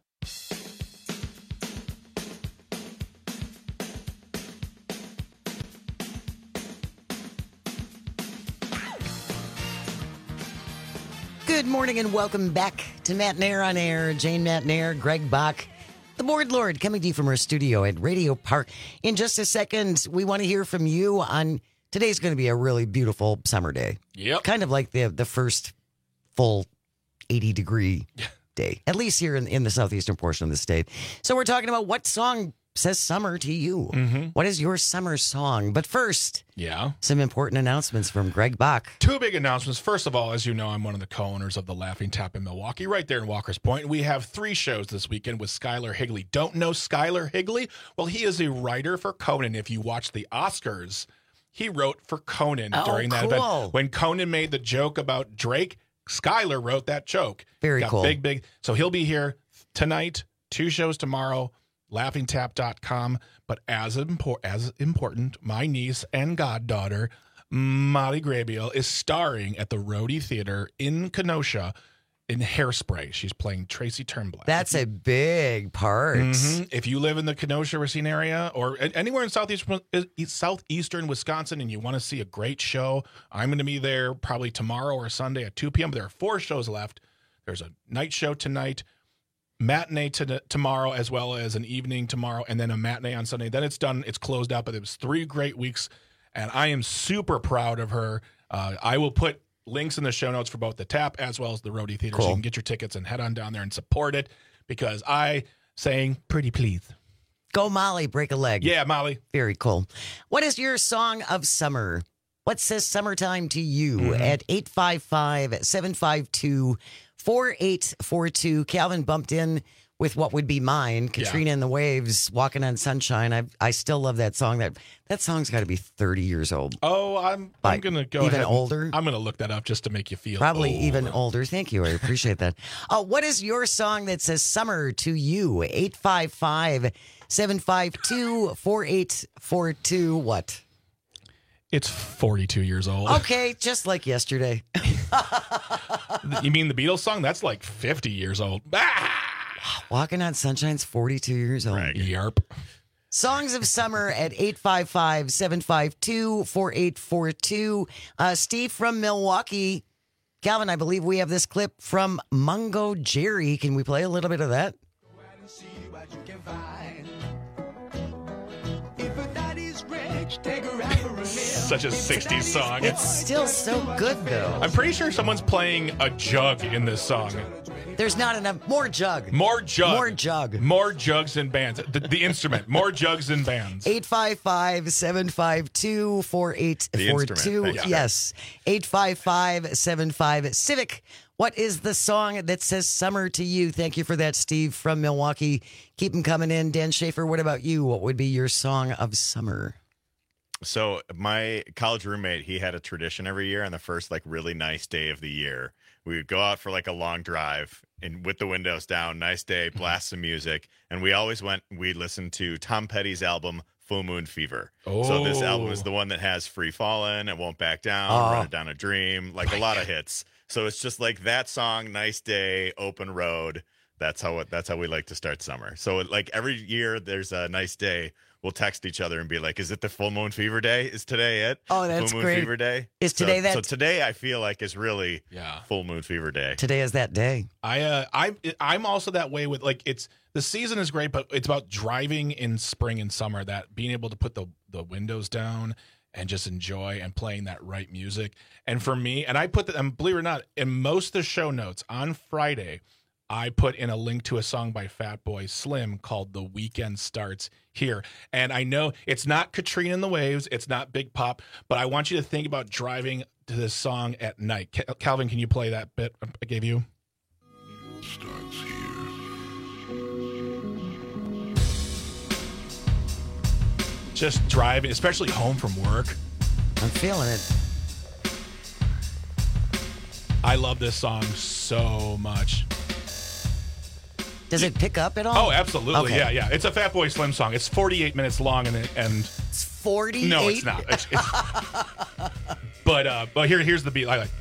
E: Good morning and welcome back to Matt and Air on Air. Jane Matt and Air, Greg Bach, the Board Lord, coming to you from our studio at Radio Park. In just a second, we want to hear from you on today's going to be a really beautiful summer day.
Q: Yep.
E: Kind of like the the first full eighty degree day, at least here in, in the southeastern portion of the state. So we're talking about what song says summer to you.
Q: Mm-hmm.
E: What is your summer song? But first,
Q: yeah,
E: some important announcements from Greg Bach.
Q: Two big announcements. First of all, as you know, I'm one of the co-owners of the Laughing Tap in Milwaukee, right there in Walker's Point. We have three shows this weekend with Skylar Higley. Don't know Skylar Higley? Well, he is a writer for Conan. If you watch the Oscars, he wrote for Conan
E: oh,
Q: during that
E: cool.
Q: event. When Conan made the joke about Drake, Skylar wrote that joke.
E: Very
Q: Got
E: cool.
Q: Big, big. So he'll be here tonight, two shows tomorrow, laughing tap dot com. But as, impor- as important, my niece and goddaughter, Molly Grabiel, is starring at the Rhodey Theater in Kenosha in Hairspray. She's playing Tracy Turnblad.
E: That's a big part.
Q: Mm-hmm. If you live in the Kenosha Racine area or anywhere in southeast, southeastern Wisconsin and you want to see a great show, I'm going to be there probably tomorrow or Sunday at two p.m. There are four shows left. There's a night show tonight, matinee to tomorrow, as well as an evening tomorrow, and then a matinee on Sunday. Then it's done. It's closed out, but it was three great weeks, and I am super proud of her. Uh, I will put links in the show notes for both the Tap as well as the Rhodey Theater,
E: cool.
Q: so you can get your tickets and head on down there and support it, because I saying pretty please.
E: Go Molly, break a leg.
Q: Yeah, Molly.
E: Very cool. What is your song of summer? What says summertime to you? Mm-hmm. At eight five five, seven five two, four eight four two. Calvin bumped in with what would be mine, Katrina
Q: Yeah.
E: and the Waves, Walking on Sunshine. I I still love that song. That that song's got to be thirty years old.
Q: Oh, I'm
E: But
Q: I'm gonna go
E: even
Q: ahead and-
E: older?
Q: I'm gonna look that up just to make you feel
E: Probably
Q: old.
E: even older. Thank you. I appreciate that. Uh, what is your song that says summer to you? eight five five, seven five two, four eight four two. What?
Q: It's forty-two years old.
E: Okay, just like yesterday.
Q: You mean the Beatles song? That's like fifty years old. Ah!
E: Walking on Sunshine's forty-two years old.
Q: Right. Yarp.
E: Songs of Summer at eight five five, seven five two, four eight four two. Uh, Steve from Milwaukee. Calvin, I believe we have this clip from Mungo Jerry. Can we play a little bit of that?
Q: Such a sixties song.
E: It's still so good, though.
Q: I'm pretty sure someone's playing a jug in this song.
E: There's not enough. More jug.
Q: More jug.
E: More jug.
Q: More jugs in bands. The, the instrument. More jugs in bands.
E: eight five five, seven five two, four eight four two.
Q: Thank you.
E: Yes. eight five five, seven five Civic. What is the song that says summer to you? Thank you for that, Steve from Milwaukee. Keep them coming in. Dan Schaefer, what about you? What would be your song of summer?
D: So my college roommate, he had a tradition every year on the first like really nice day of the year. We would go out for like a long drive and with the windows down, nice day, blast some music. And we always went, we listened to Tom Petty's album, Full Moon Fever.
Q: Oh.
D: So this album is the one that has Free Fallin', It Won't Back Down,
E: Oh.
D: Run It Down a Dream, like a lot of hits. So it's just like that song, nice day, open road. That's how it, that's how we like to start summer. So like every year there's a nice day, we'll text each other and be like, is it the Full Moon Fever Day? Is today it?
E: Oh, that's
D: Full Moon
E: great.
D: Fever Day?
E: Is
D: So-
E: today that-
D: So today I feel like is really
Q: Yeah.
D: Full Moon Fever Day.
E: Today is that day.
Q: I uh I I'm also that way with like it's the season is great, but it's about driving in spring and summer, that being able to put the the windows down and just enjoy and playing that right music. And for me, and I put the and believe it or not, in most of the show notes on Friday, I put in a link to a song by Fatboy Slim called The Weekend Starts Here. And I know it's not Katrina and the Waves, it's not Big Pop, but I want you to think about driving to this song at night. Cal- Calvin, can you play that bit I gave you?
G: Starts here.
Q: Just driving, especially home from work.
E: I'm feeling it.
Q: I love this song so much.
E: Does it pick up at all?
Q: Oh, absolutely.
E: Okay.
Q: Yeah, yeah. It's a Fatboy Slim song. It's forty-eight minutes long, and and
E: it's forty-eight.
Q: No, it's not. It's, it's, but uh, but here here's the beat. I like.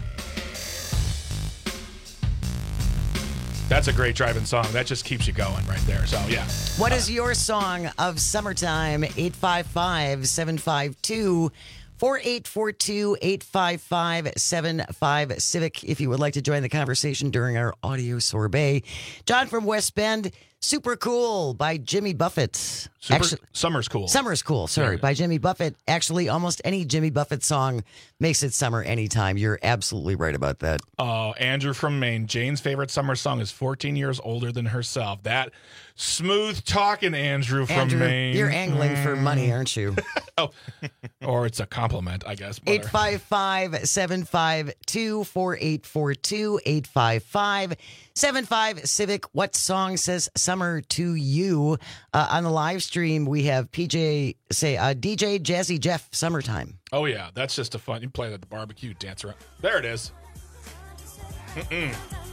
Q: That's a great driving song. That just keeps you going right there. So yeah.
E: What
Q: uh,
E: is your song of summertime? eight five five, seven five two, four eight four two, eight five five, seven five Civic if you would like to join the conversation during our audio sorbet. John from West Bend, Super Cool by Jimmy Buffett.
Q: Super,
E: Actually,
Q: Summer's Cool.
E: Summer's Cool, sorry,
Q: Yeah.
E: by Jimmy Buffett. Actually, almost any Jimmy Buffett song makes it summer anytime. You're absolutely right about that.
Q: Uh, Andrew from Maine. Jane's favorite summer song is fourteen years older than herself. That smooth talking Andrew from
E: Andrew,
Q: Maine.
E: you're angling for money, aren't you?
Q: Oh, or it's a compliment, I guess.
E: eight five five, seven five two, four eight four two, eight five five, seven five Civic. What song says summer to you? Uh, on the live stream, we have P J, say, uh, D J Jazzy Jeff, Summertime.
Q: Oh, yeah. That's just a fun. You play that at the barbecue, dance around. There it is. Mm-mm.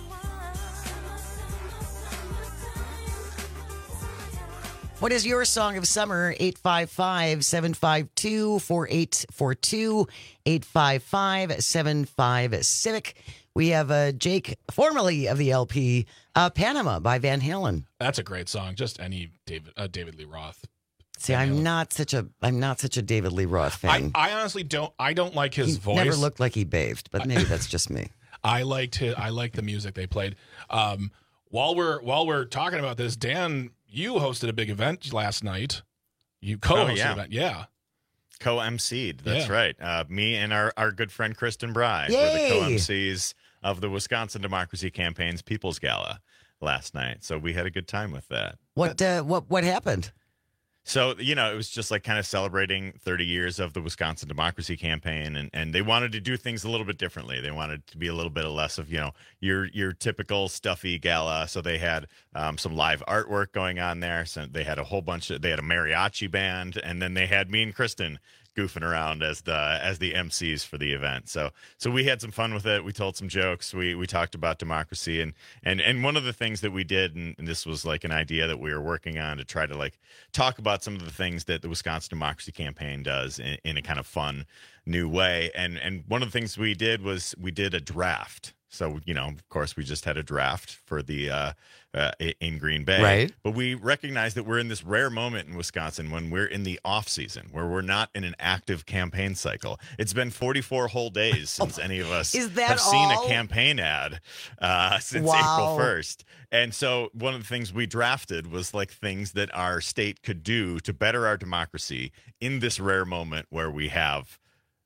E: What is your song of summer? eight five five, seven five two, four eight four two, eight five five, seven five Civic. We have uh, Jake, formerly of the L P, uh, Panama by Van Halen.
Q: That's a great song. Just any David uh, David Lee Roth.
E: See, I'm not such a I'm not such a David Lee Roth fan.
Q: I, I honestly don't. I don't like his
E: he
Q: voice.
E: Never looked like he bathed, but maybe that's just me.
Q: I liked his, I liked the music they played. Um, while we're while we're talking about this, Dan, you hosted a big event last night. You co-hosted
D: oh, yeah.
Q: an event, yeah.
D: Co-M C'd. That's
Q: Yeah.
D: right. Uh, me and our, our good friend Kristen Bry
E: Yay!
D: were the co-M Cs of the Wisconsin Democracy Campaign's People's Gala last night. So we had a good time with that.
E: What uh, what what happened?
D: So, you know, it was just like kind of celebrating thirty years of the Wisconsin Democracy Campaign, and, and they wanted to do things a little bit differently. They wanted to be a little bit less of, you know, your your typical stuffy gala. So they had um, some live artwork going on there. So they had a whole bunch of, they had a mariachi band, and then they had me and Kristen goofing around as the as the M Cs for the event. So so we had some fun with it. We told some jokes. We we talked about democracy, and and and one of the things that we did, and, and this was like an idea that we were working on to try to like talk about some of the things that the Wisconsin Democracy Campaign does in, in a kind of fun new way. And and one of the things we did was we did a draft. So, you know, of course, we just had a draft for the uh, uh, in Green Bay.
E: Right.
D: But we recognize that we're in this rare moment in Wisconsin when we're in the off season, where we're not in an active campaign cycle. It's been forty-four whole days since any of us
E: Is that
D: have seen
E: all?
D: a campaign ad uh, since
E: Wow.
D: April first. And so one of the things we drafted was like things that our state could do to better our democracy in this rare moment where we have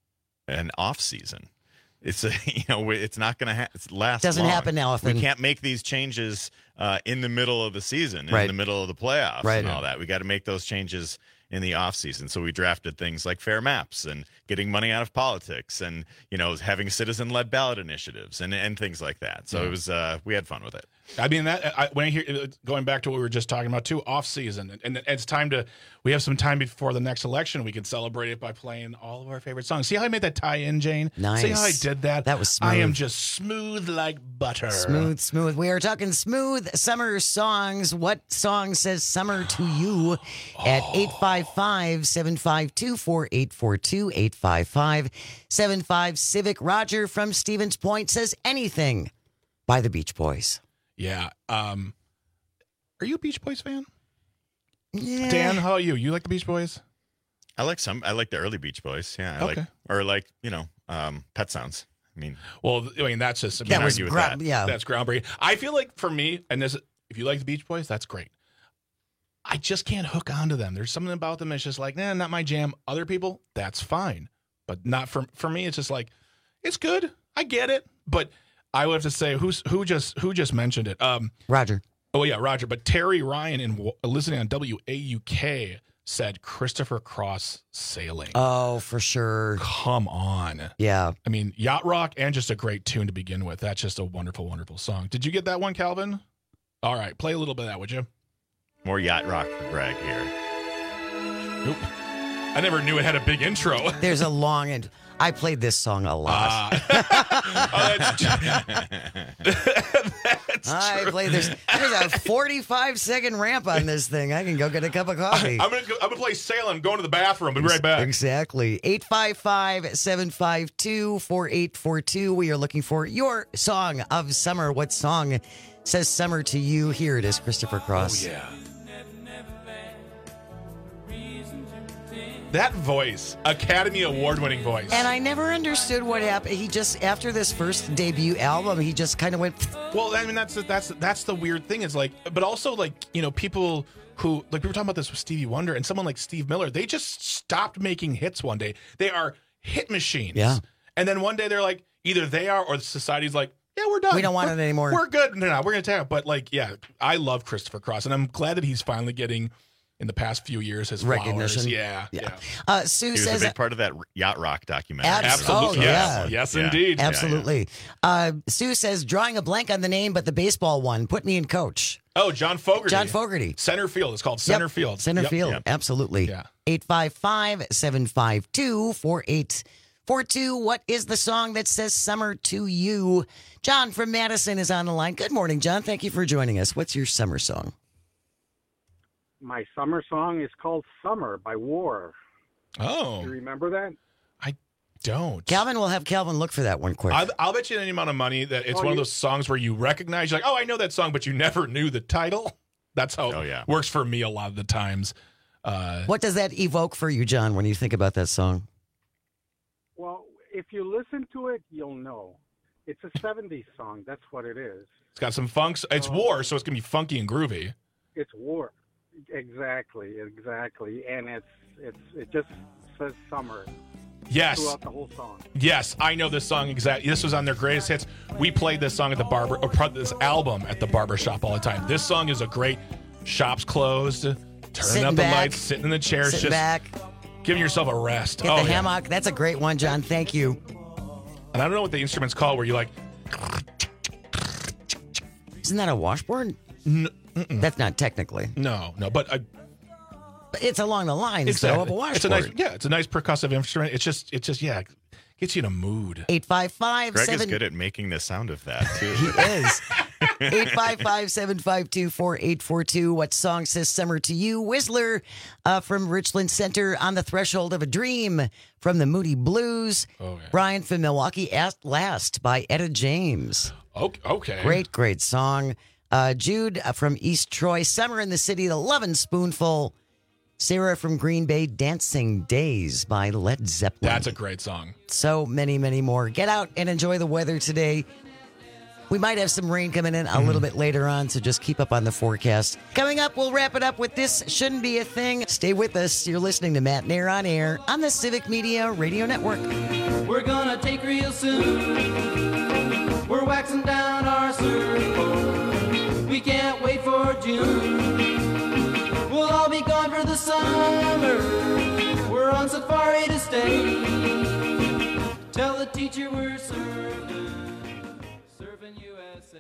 D: an off season. It's a, you know, it's not going to ha- last.
E: Doesn't
D: long.
E: happen often.
D: We can't make these changes uh, in the middle of the season, in
E: Right.
D: the middle of the playoffs,
E: Right.
D: and all that. We got to make those changes in the off season. So we drafted things like fair maps and getting money out of politics, and you know, having citizen led ballot initiatives and and things like that. So
Q: Yeah.
D: it was uh, we had fun with it.
Q: I mean, that I, when I hear going back to what we were just talking about too, off season, and, and it's time to. We have some time before the next election. We can celebrate it by playing all of our favorite songs. See how I made that tie in, Jane?
E: Nice.
Q: See how I did that?
E: That was smooth.
Q: I am just smooth like butter.
E: Smooth, smooth. We are talking smooth summer songs. What song says summer to you? At eight five five, seven five two, four eight four two, eight five five, seven five Civic. Roger from Stevens Point says anything by the Beach Boys.
Q: Yeah. Um, are you a Beach Boys fan?
E: Yeah.
Q: Dan, how are you? You like the Beach Boys?
D: I like some. I like the early Beach Boys. Yeah, I
Q: Okay.
D: like or like you know, um, Pet Sounds. I mean,
Q: Well, I mean, that's just I mean,
D: Can't
E: was
D: argue with
E: gra-
D: that.
E: yeah.
Q: That's groundbreaking. I feel like for me, and this, if you like the Beach Boys, that's great. I just can't hook onto them. There's something about them that's just like, nah, not my jam. Other people, that's fine, but not for for me. It's just like, it's good. I get it, but I would have to say who's who just who just mentioned it. Um,
E: Roger.
Q: Oh yeah, Roger. But Terry Ryan in listening on W A U K said Christopher Cross Sailing.
E: Oh, for sure.
Q: Come on.
E: Yeah.
Q: I mean, Yacht Rock and just a great tune to begin with. That's just a wonderful, wonderful song. Did you get that one, Calvin? All right, play a little bit of that, would you?
D: More Yacht Rock for Greg here.
Q: Nope. I never knew it had a big intro.
E: There's a long and I played this song a lot.
Q: Uh, oh, that's, that's
E: I
Q: true.
E: played this. There's a forty-five second ramp on this thing. I can go get a cup of coffee.
Q: I'm gonna go, I'm gonna play Salem. I'm going to the bathroom. We'll be right back.
E: Exactly. eight five five, seven five two, four eight four two. We are looking for your song of summer. What song says summer to you? Here it is, Christopher Cross.
Q: Oh, yeah. That voice, Academy Award-winning voice.
E: And I never understood what happened. He just, after this first debut album, he just kind of went.
Q: Well, I mean, that's that's that's the weird thing. Is like, but also like, you know, people who like we were talking about this with Stevie Wonder and someone like Steve Miller. They just stopped making hits one day. They are hit machines.
E: Yeah.
Q: And then one day they're like, either they are or the society's like, yeah, we're done.
E: We don't want
Q: we're,
E: it anymore.
Q: We're good. No, no, we're gonna take it. But like, yeah, I love Christopher Cross, and I'm glad that he's finally getting. In the past few years, his
E: recognition.
Q: Flowers. Yeah, yeah.
E: yeah. Uh, Sue
D: he was
E: says
D: a big part of that Yacht Rock documentary.
Q: Absolutely.
E: Oh,
Q: yes.
E: yeah.
Q: Yes,
D: Yeah.
Q: indeed.
E: Absolutely. Uh, Sue says, drawing a blank on the name, but the baseball one. Put me in coach.
Q: Oh, John Fogerty.
E: John Fogerty.
Q: Center field. It's called center
E: Yep.
Q: field.
E: Center
Q: Yep.
E: field.
Q: Yep.
E: Absolutely.
Q: Yeah.
E: eight five five, seven five two, four eight four two. What is the song that says summer to you? John from Madison is on the line. Good morning, John. Thank you for joining us. What's your summer song?
T: My summer song is called Summer by War.
Q: Oh.
T: You remember that?
Q: I don't.
E: Calvin will have Calvin look for that one quick.
Q: I'll, I'll bet you any amount of money that it's
T: Oh,
Q: one of
T: you-
Q: those songs where you recognize, you're like, oh, I know that song, but you never knew the title. That's how
D: Oh,
Q: it
D: yeah.
Q: works for me a lot of the times. Uh,
E: What does that evoke for you, John, when you think about that song?
T: Well, if you listen to it, you'll know. It's a seventies song. That's what it is.
Q: it's got some funks. It's
T: Oh.
Q: war, so it's going to be funky and groovy.
T: It's War. Exactly, exactly. And it's it's it just says summer
Q: Yes.
T: throughout the whole song.
Q: Yes, I know this song exactly. This was on their greatest hits. We played this song at the barber, or pro- this album at the barber shop all the time. This song is a great. Shops closed, turning
E: Sitting
Q: up the
E: back.
Q: lights, sitting in the chairs,
E: Sitting
Q: just
E: back,
Q: giving yourself a rest.
E: get
Q: oh,
E: the
Q: yeah.
E: hammock. That's a great one, John. Thank you.
Q: And I don't know what the instrument's called, where you like.
E: Isn't that a washboard?
Q: N-
E: That's not technically.
Q: no, no, but I,
E: But it's along the lines,
Q: Exactly.
E: though, of a washboard.
Q: It's a nice, yeah, it's a nice percussive instrument. It's just, it's just, yeah, gets you in a mood.
E: eight five five,
D: Greg
E: seven
D: is good at making the sound of that, too.
E: He is. eight five five, seven five two, four eight four two. What song says summer to you? Whistler uh, from Richland Center, On the Threshold of a Dream from the Moody Blues.
Q: Oh, yeah.
E: Brian from Milwaukee, At Last by Etta James.
Q: Okay. okay.
E: Great, great song. Uh, Jude uh, from East Troy, Summer in the City, The Lovin' Spoonful. Sarah from Green Bay, Dancing Days by Led Zeppelin.
Q: That's a great song.
E: So many, many more. Get out and enjoy the weather today. We might have some rain coming in a little bit later on, so just keep up on the forecast. Coming up, we'll wrap it up with This Shouldn't Be a Thing. Stay with us. You're listening to Matt Nair on Air on the Civic Media Radio Network.
S: We're gonna take real soon. We're waxing down our surfboard. We can't wait for June. We'll all be gone for the summer. We're on safari to stay. Tell the teacher we're surfing. Surfing U S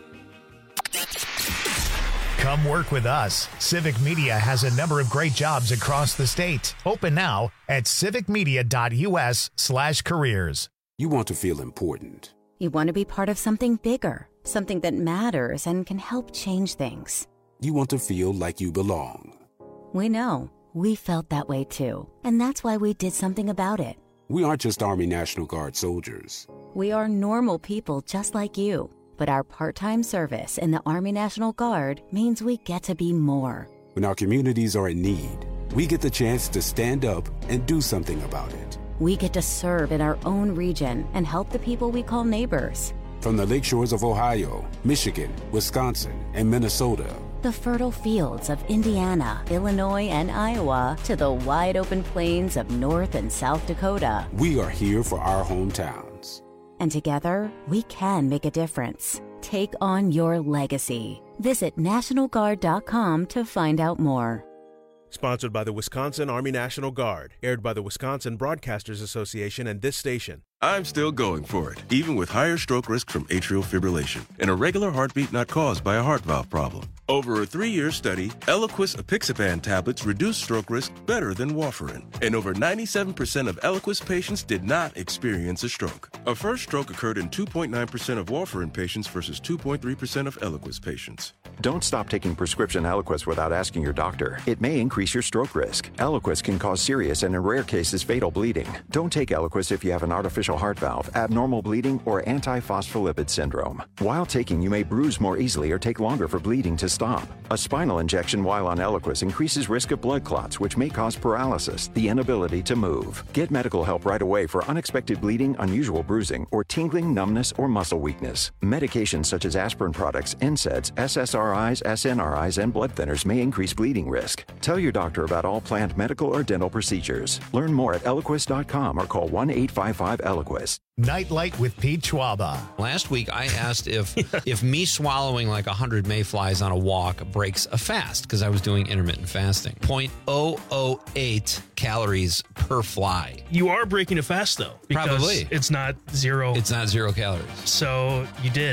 S: A.
A: Come work with us. Civic Media has a number of great jobs across the state. Open now at civicmedia.us slash careers.
U: You want to feel important.
V: You want to be part of something bigger, something that matters and can help change things.
U: You want to feel like you belong.
V: We know. We felt that way too. And that's why we did something about it.
U: We aren't just Army National Guard soldiers.
V: We are normal people just like you. But our part-time service in the Army National Guard means we get to be more.
U: When our communities are in need, we get the chance to stand up and do something about it.
V: We get to serve in our own region and help the people we call neighbors.
U: From the lakeshores of Ohio, Michigan, Wisconsin, and Minnesota,
V: The fertile fields of Indiana, Illinois, and Iowa, to the wide open plains of North and South Dakota.
U: we are here for our hometowns.
V: And together, we can make a difference. Take on your legacy. Visit National Guard dot com to find out more.
B: Sponsored by the Wisconsin Army National Guard. Aired by the Wisconsin Broadcasters Association and this station.
G: I'm still going for it, even with higher stroke risk from atrial fibrillation and a regular heartbeat not caused by a heart valve problem. Over a three-year study, Eliquis apixaban tablets reduce stroke risk better than warfarin, and over ninety-seven percent of Eliquis patients did not experience a stroke. A first stroke occurred in two point nine percent of warfarin patients versus two point three percent of Eliquis patients.
C: Don't stop taking prescription Eliquis without asking your doctor. It may increase your stroke risk. Eliquis can cause serious and in rare cases fatal bleeding. Don't take Eliquis if you have an artificial heart valve, abnormal bleeding, or antiphospholipid syndrome. While taking, you may bruise more easily or take longer for bleeding to stop. A spinal injection while on Eliquis increases risk of blood clots, which may cause paralysis, the inability to move. Get medical help right away for unexpected bleeding, unusual bruising, or tingling, numbness, or muscle weakness. Medications such as aspirin products, N SAIDs, S S R Is, S N R Is, and blood thinners may increase bleeding risk. Tell your doctor about all planned medical or dental procedures. Learn more at Eliquis dot com or call one eight five five Eliquis.
A: Nightlight with Pete Schwaba.
F: Last week, I asked if if me swallowing like one hundred mayflies on a walk breaks a fast, because I was doing intermittent fasting. zero point zero zero eight calories per fly.
R: You are breaking a fast, though. Because
F: Probably.
R: It's not zero.
F: It's not zero calories.
R: So you did.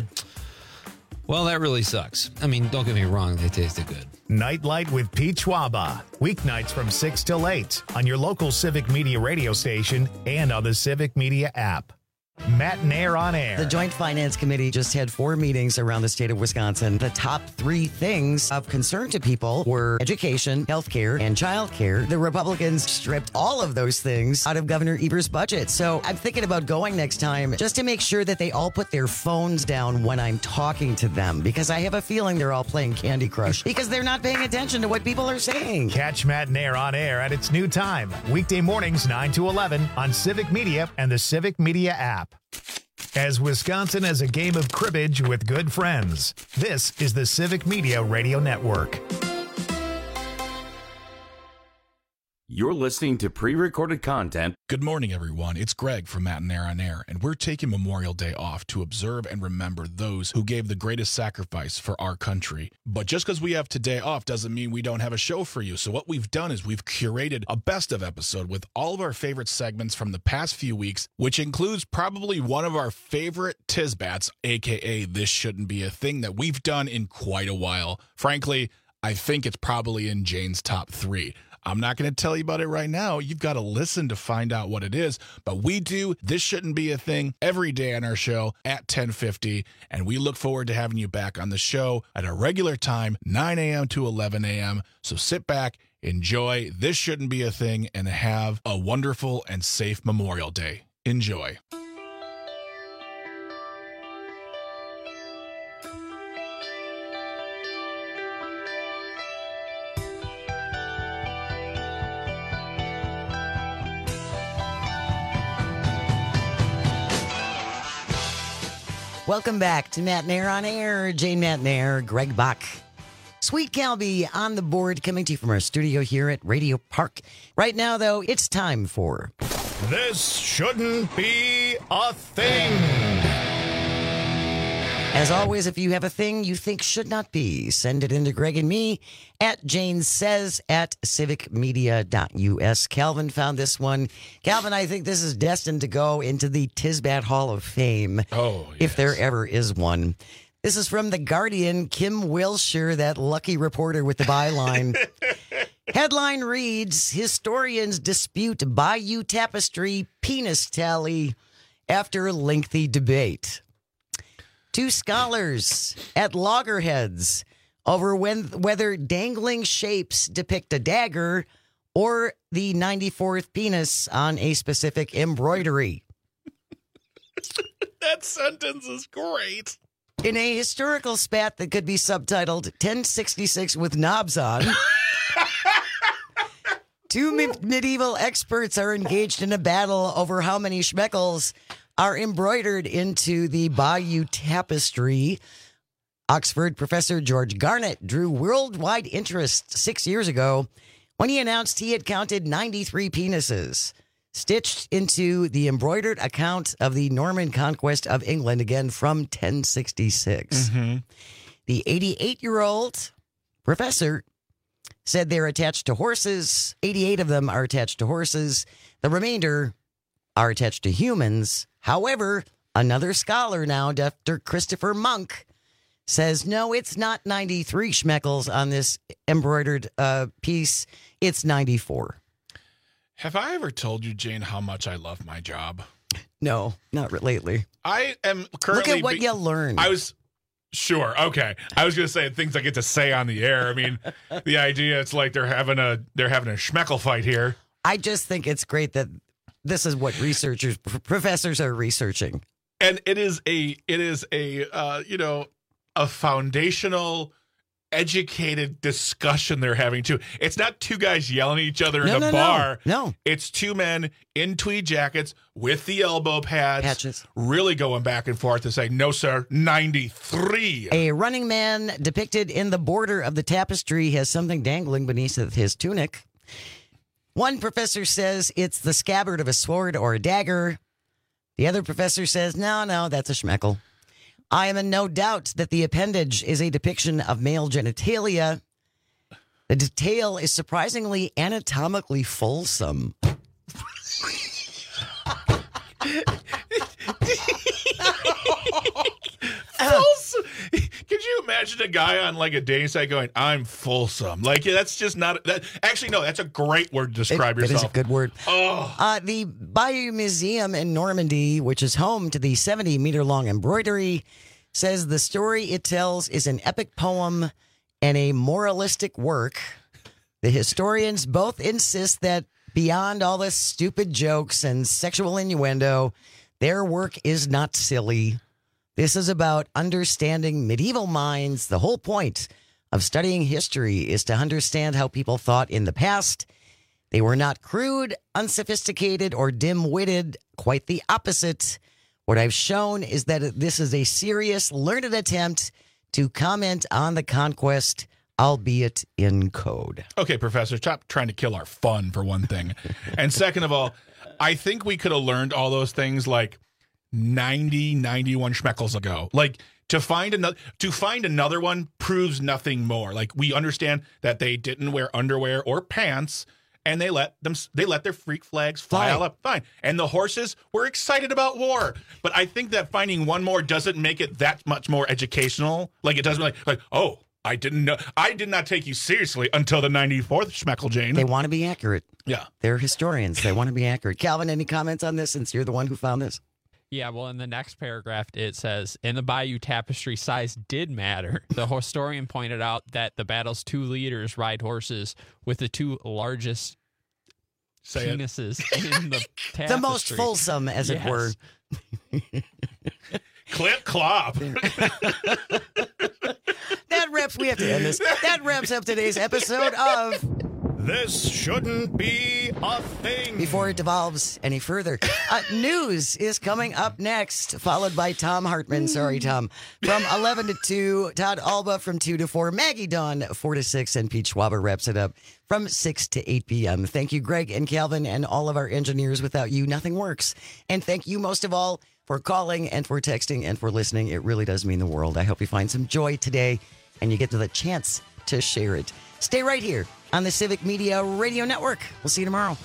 F: Well, that really sucks. I mean, don't get me wrong. They tasted good.
A: Nightlight with Pete Schwaba. Weeknights from six till eight on your local Civic Media radio station and on the Civic Media app. Matt Nair on air.
E: The Joint Finance Committee just had four meetings around the state of Wisconsin. The top three things of concern to people were education, healthcare, and childcare. The Republicans stripped all of those things out of Governor Evers' budget. So I'm thinking about going next time just to make sure that they all put their phones down when I'm talking to them, because I have a feeling they're all playing Candy Crush because they're not paying attention to what people are saying.
A: Catch Matt Nair on air at its new time, weekday mornings nine to eleven on Civic Media and the Civic Media app. As Wisconsin has a game of cribbage with good friends, this is the Civic Media Radio Network.
P: You're listening to pre-recorded content.
Q: Good morning, everyone. It's Greg from Matt and Air on Air, and we're taking Memorial Day off to observe and remember those who gave the greatest sacrifice for our country. But just because we have today off doesn't mean we don't have a show for you. So what we've done is we've curated a best of episode with all of our favorite segments from the past few weeks, which includes probably one of our favorite Tisbats, aka This Shouldn't Be a Thing, that we've done in quite a while. Frankly, I think it's probably in Jane's top three. I'm not going to tell you about it right now. You've got to listen to find out what it is. But we do This Shouldn't Be a Thing every day on our show at ten fifty. And we look forward to having you back on the show at a regular time, nine a.m. to eleven a.m. So sit back, enjoy This Shouldn't Be a Thing, and have a wonderful and safe Memorial Day. Enjoy.
E: Welcome back to Matt Nair on Air. Jane Matt Nair, Greg Bach. Sweet Calby on the board, coming to you from our studio here at Radio Park. Right now, though, it's time for
A: This Shouldn't Be a Thing.
E: As always, if you have a thing you think should not be, send it into Greg and me at Jane Says at civic media dot U S. Calvin found this one. Calvin, I think this is destined to go into the Tisbat Hall of Fame.
Q: Oh, yes.
E: If there ever is one. This is from The Guardian. Kim Wilshire, that lucky reporter with the byline. Headline reads, Historians dispute Bayou Tapestry penis tally after lengthy debate. Two scholars at loggerheads over when, whether dangling shapes depict a dagger or the ninety-fourth penis on a specific embroidery.
Q: That sentence is great.
E: In a historical spat that could be subtitled ten sixty-six with knobs on, two me- medieval experts are engaged in a battle over how many schmeckles are embroidered into the Bayou Tapestry. Oxford professor George Garnett drew worldwide interest six years ago when he announced he had counted ninety-three penises. stitched into the embroidered account of the Norman conquest of England, again from ten sixty-six.
Q: Mm-hmm.
E: The eighty-eight-year-old professor said they're attached to horses. eighty-eight of them are attached to horses. The remainder are attached to humans. However, another scholar now, Doctor Christopher Monk, says, no, it's not ninety-three schmeckles on this embroidered uh, piece. It's ninety-four.
Q: Have I ever told you, Jane, how much I love my job?
E: No, not lately.
Q: I am currently...
E: Look at what
Q: be-
E: you learned.
Q: I was... Sure. Okay. I was going to say things I get to say on the air. I mean, the idea, it's like they're having a they're having a schmeckle fight here.
E: I just think it's great that this is what researchers, p- professors are researching.
Q: And it is a, it is a, uh, you know, a foundational, educated discussion they're having too. It's not two guys yelling at each other
E: No,
Q: in a
E: no,
Q: bar.
E: no, no.
Q: It's two men in tweed jackets with the elbow pads,
E: Patches.
Q: really going back and forth to say, no, sir, ninety-three.
E: A running man depicted in the border of the tapestry has something dangling beneath his tunic. One professor says it's the scabbard of a sword or a dagger. The other professor says, no, no, that's a schmeckle. I am in no doubt that the appendage is a depiction of male genitalia. The detail is surprisingly anatomically fulsome.
Q: Fulsome. Could you imagine a guy on like a dating site going, I'm fulsome? Like, yeah, that's just not that. Actually, no, that's a great word to describe
E: It-
Q: yourself.
E: It is a good word.
Q: Oh.
E: Uh, the Bayeux Museum in Normandy, which is home to the seventy meter long embroidery, says the story it tells is an epic poem and a moralistic work. The historians both insist that beyond all the stupid jokes and sexual innuendo, their work is not silly. This is about understanding medieval minds. The whole point of studying history is to understand how people thought in the past. They were not crude, unsophisticated, or dim-witted. Quite the opposite. What I've shown is that this is a serious, learned attempt to comment on the conquest, albeit in code.
Q: Okay, Professor, stop trying to kill our fun, for one thing. And second of all, I think we could have learned all those things like ninety, ninety-one schmeckles ago. Like, to find another to find another one proves nothing more. Like, we understand that they didn't wear underwear or pants, and they let them they let their freak flags fly all up. Fine. And the horses were excited about war. But I think that finding one more doesn't make it that much more educational. Like, it doesn't like like, oh, I didn't know. I did not take you seriously until the ninety-fourth schmeckle, Jane.
E: They want to be accurate.
Q: Yeah.
E: They're historians. They want to be accurate. Calvin, any comments on this since you're the one who found this?
H: Yeah, well, in the next paragraph, it says, in the Bayeux tapestry, size did matter. The historian pointed out that the battle's two leaders ride horses with the two largest
Q: Say
H: penises in the tapestry.
E: The most fulsome, as
H: Yes.
E: it were.
Q: Clip clop.
E: That wraps, we have to end this. That wraps up today's episode of
A: This Shouldn't Be a Thing.
E: Before it devolves any further, uh, news is coming up next, followed by Tom Hartman. Sorry, Tom. From eleven to two, Todd Alba from two to four, Maggie Dawn four to six, and Pete Schwaber wraps it up from six to eight p.m. Thank you, Greg and Calvin, and all of our engineers. Without you, nothing works. And thank you most of all for calling and for texting and for listening. It really does mean the world. I hope you find some joy today and you get to the chance to share it. Stay right here on the Civic Media Radio Network. We'll see you tomorrow.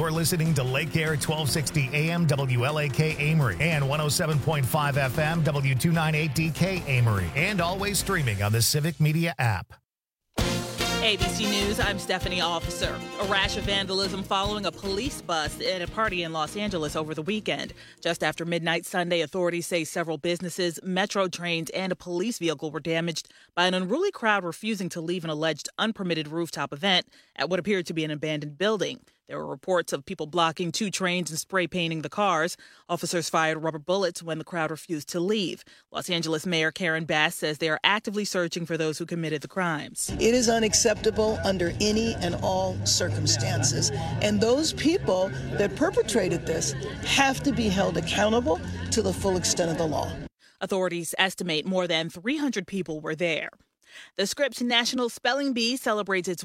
A: You're listening to Lake Air twelve sixty A M W L A K Amory and one oh seven point five F M W two ninety-eight D K Amory, and always streaming on the Civic Media app.
J: A B C News, I'm Stephanie Officer. A rash of vandalism following a police bus at a party in Los Angeles over the weekend. Just after midnight Sunday, authorities say several businesses, metro trains, and a police vehicle were damaged by an unruly crowd refusing to leave an alleged unpermitted rooftop event at what appeared to be an abandoned building. There were reports of people blocking two trains and spray painting the cars. Officers fired rubber bullets when the crowd refused to leave. Los Angeles Mayor Karen Bass says they are actively searching for those who committed the crimes.
K: It is unacceptable under any and all circumstances. And those people that perpetrated this have to be held accountable to the full extent of the law.
J: Authorities estimate more than three hundred people were there. The Scripps National Spelling Bee celebrates its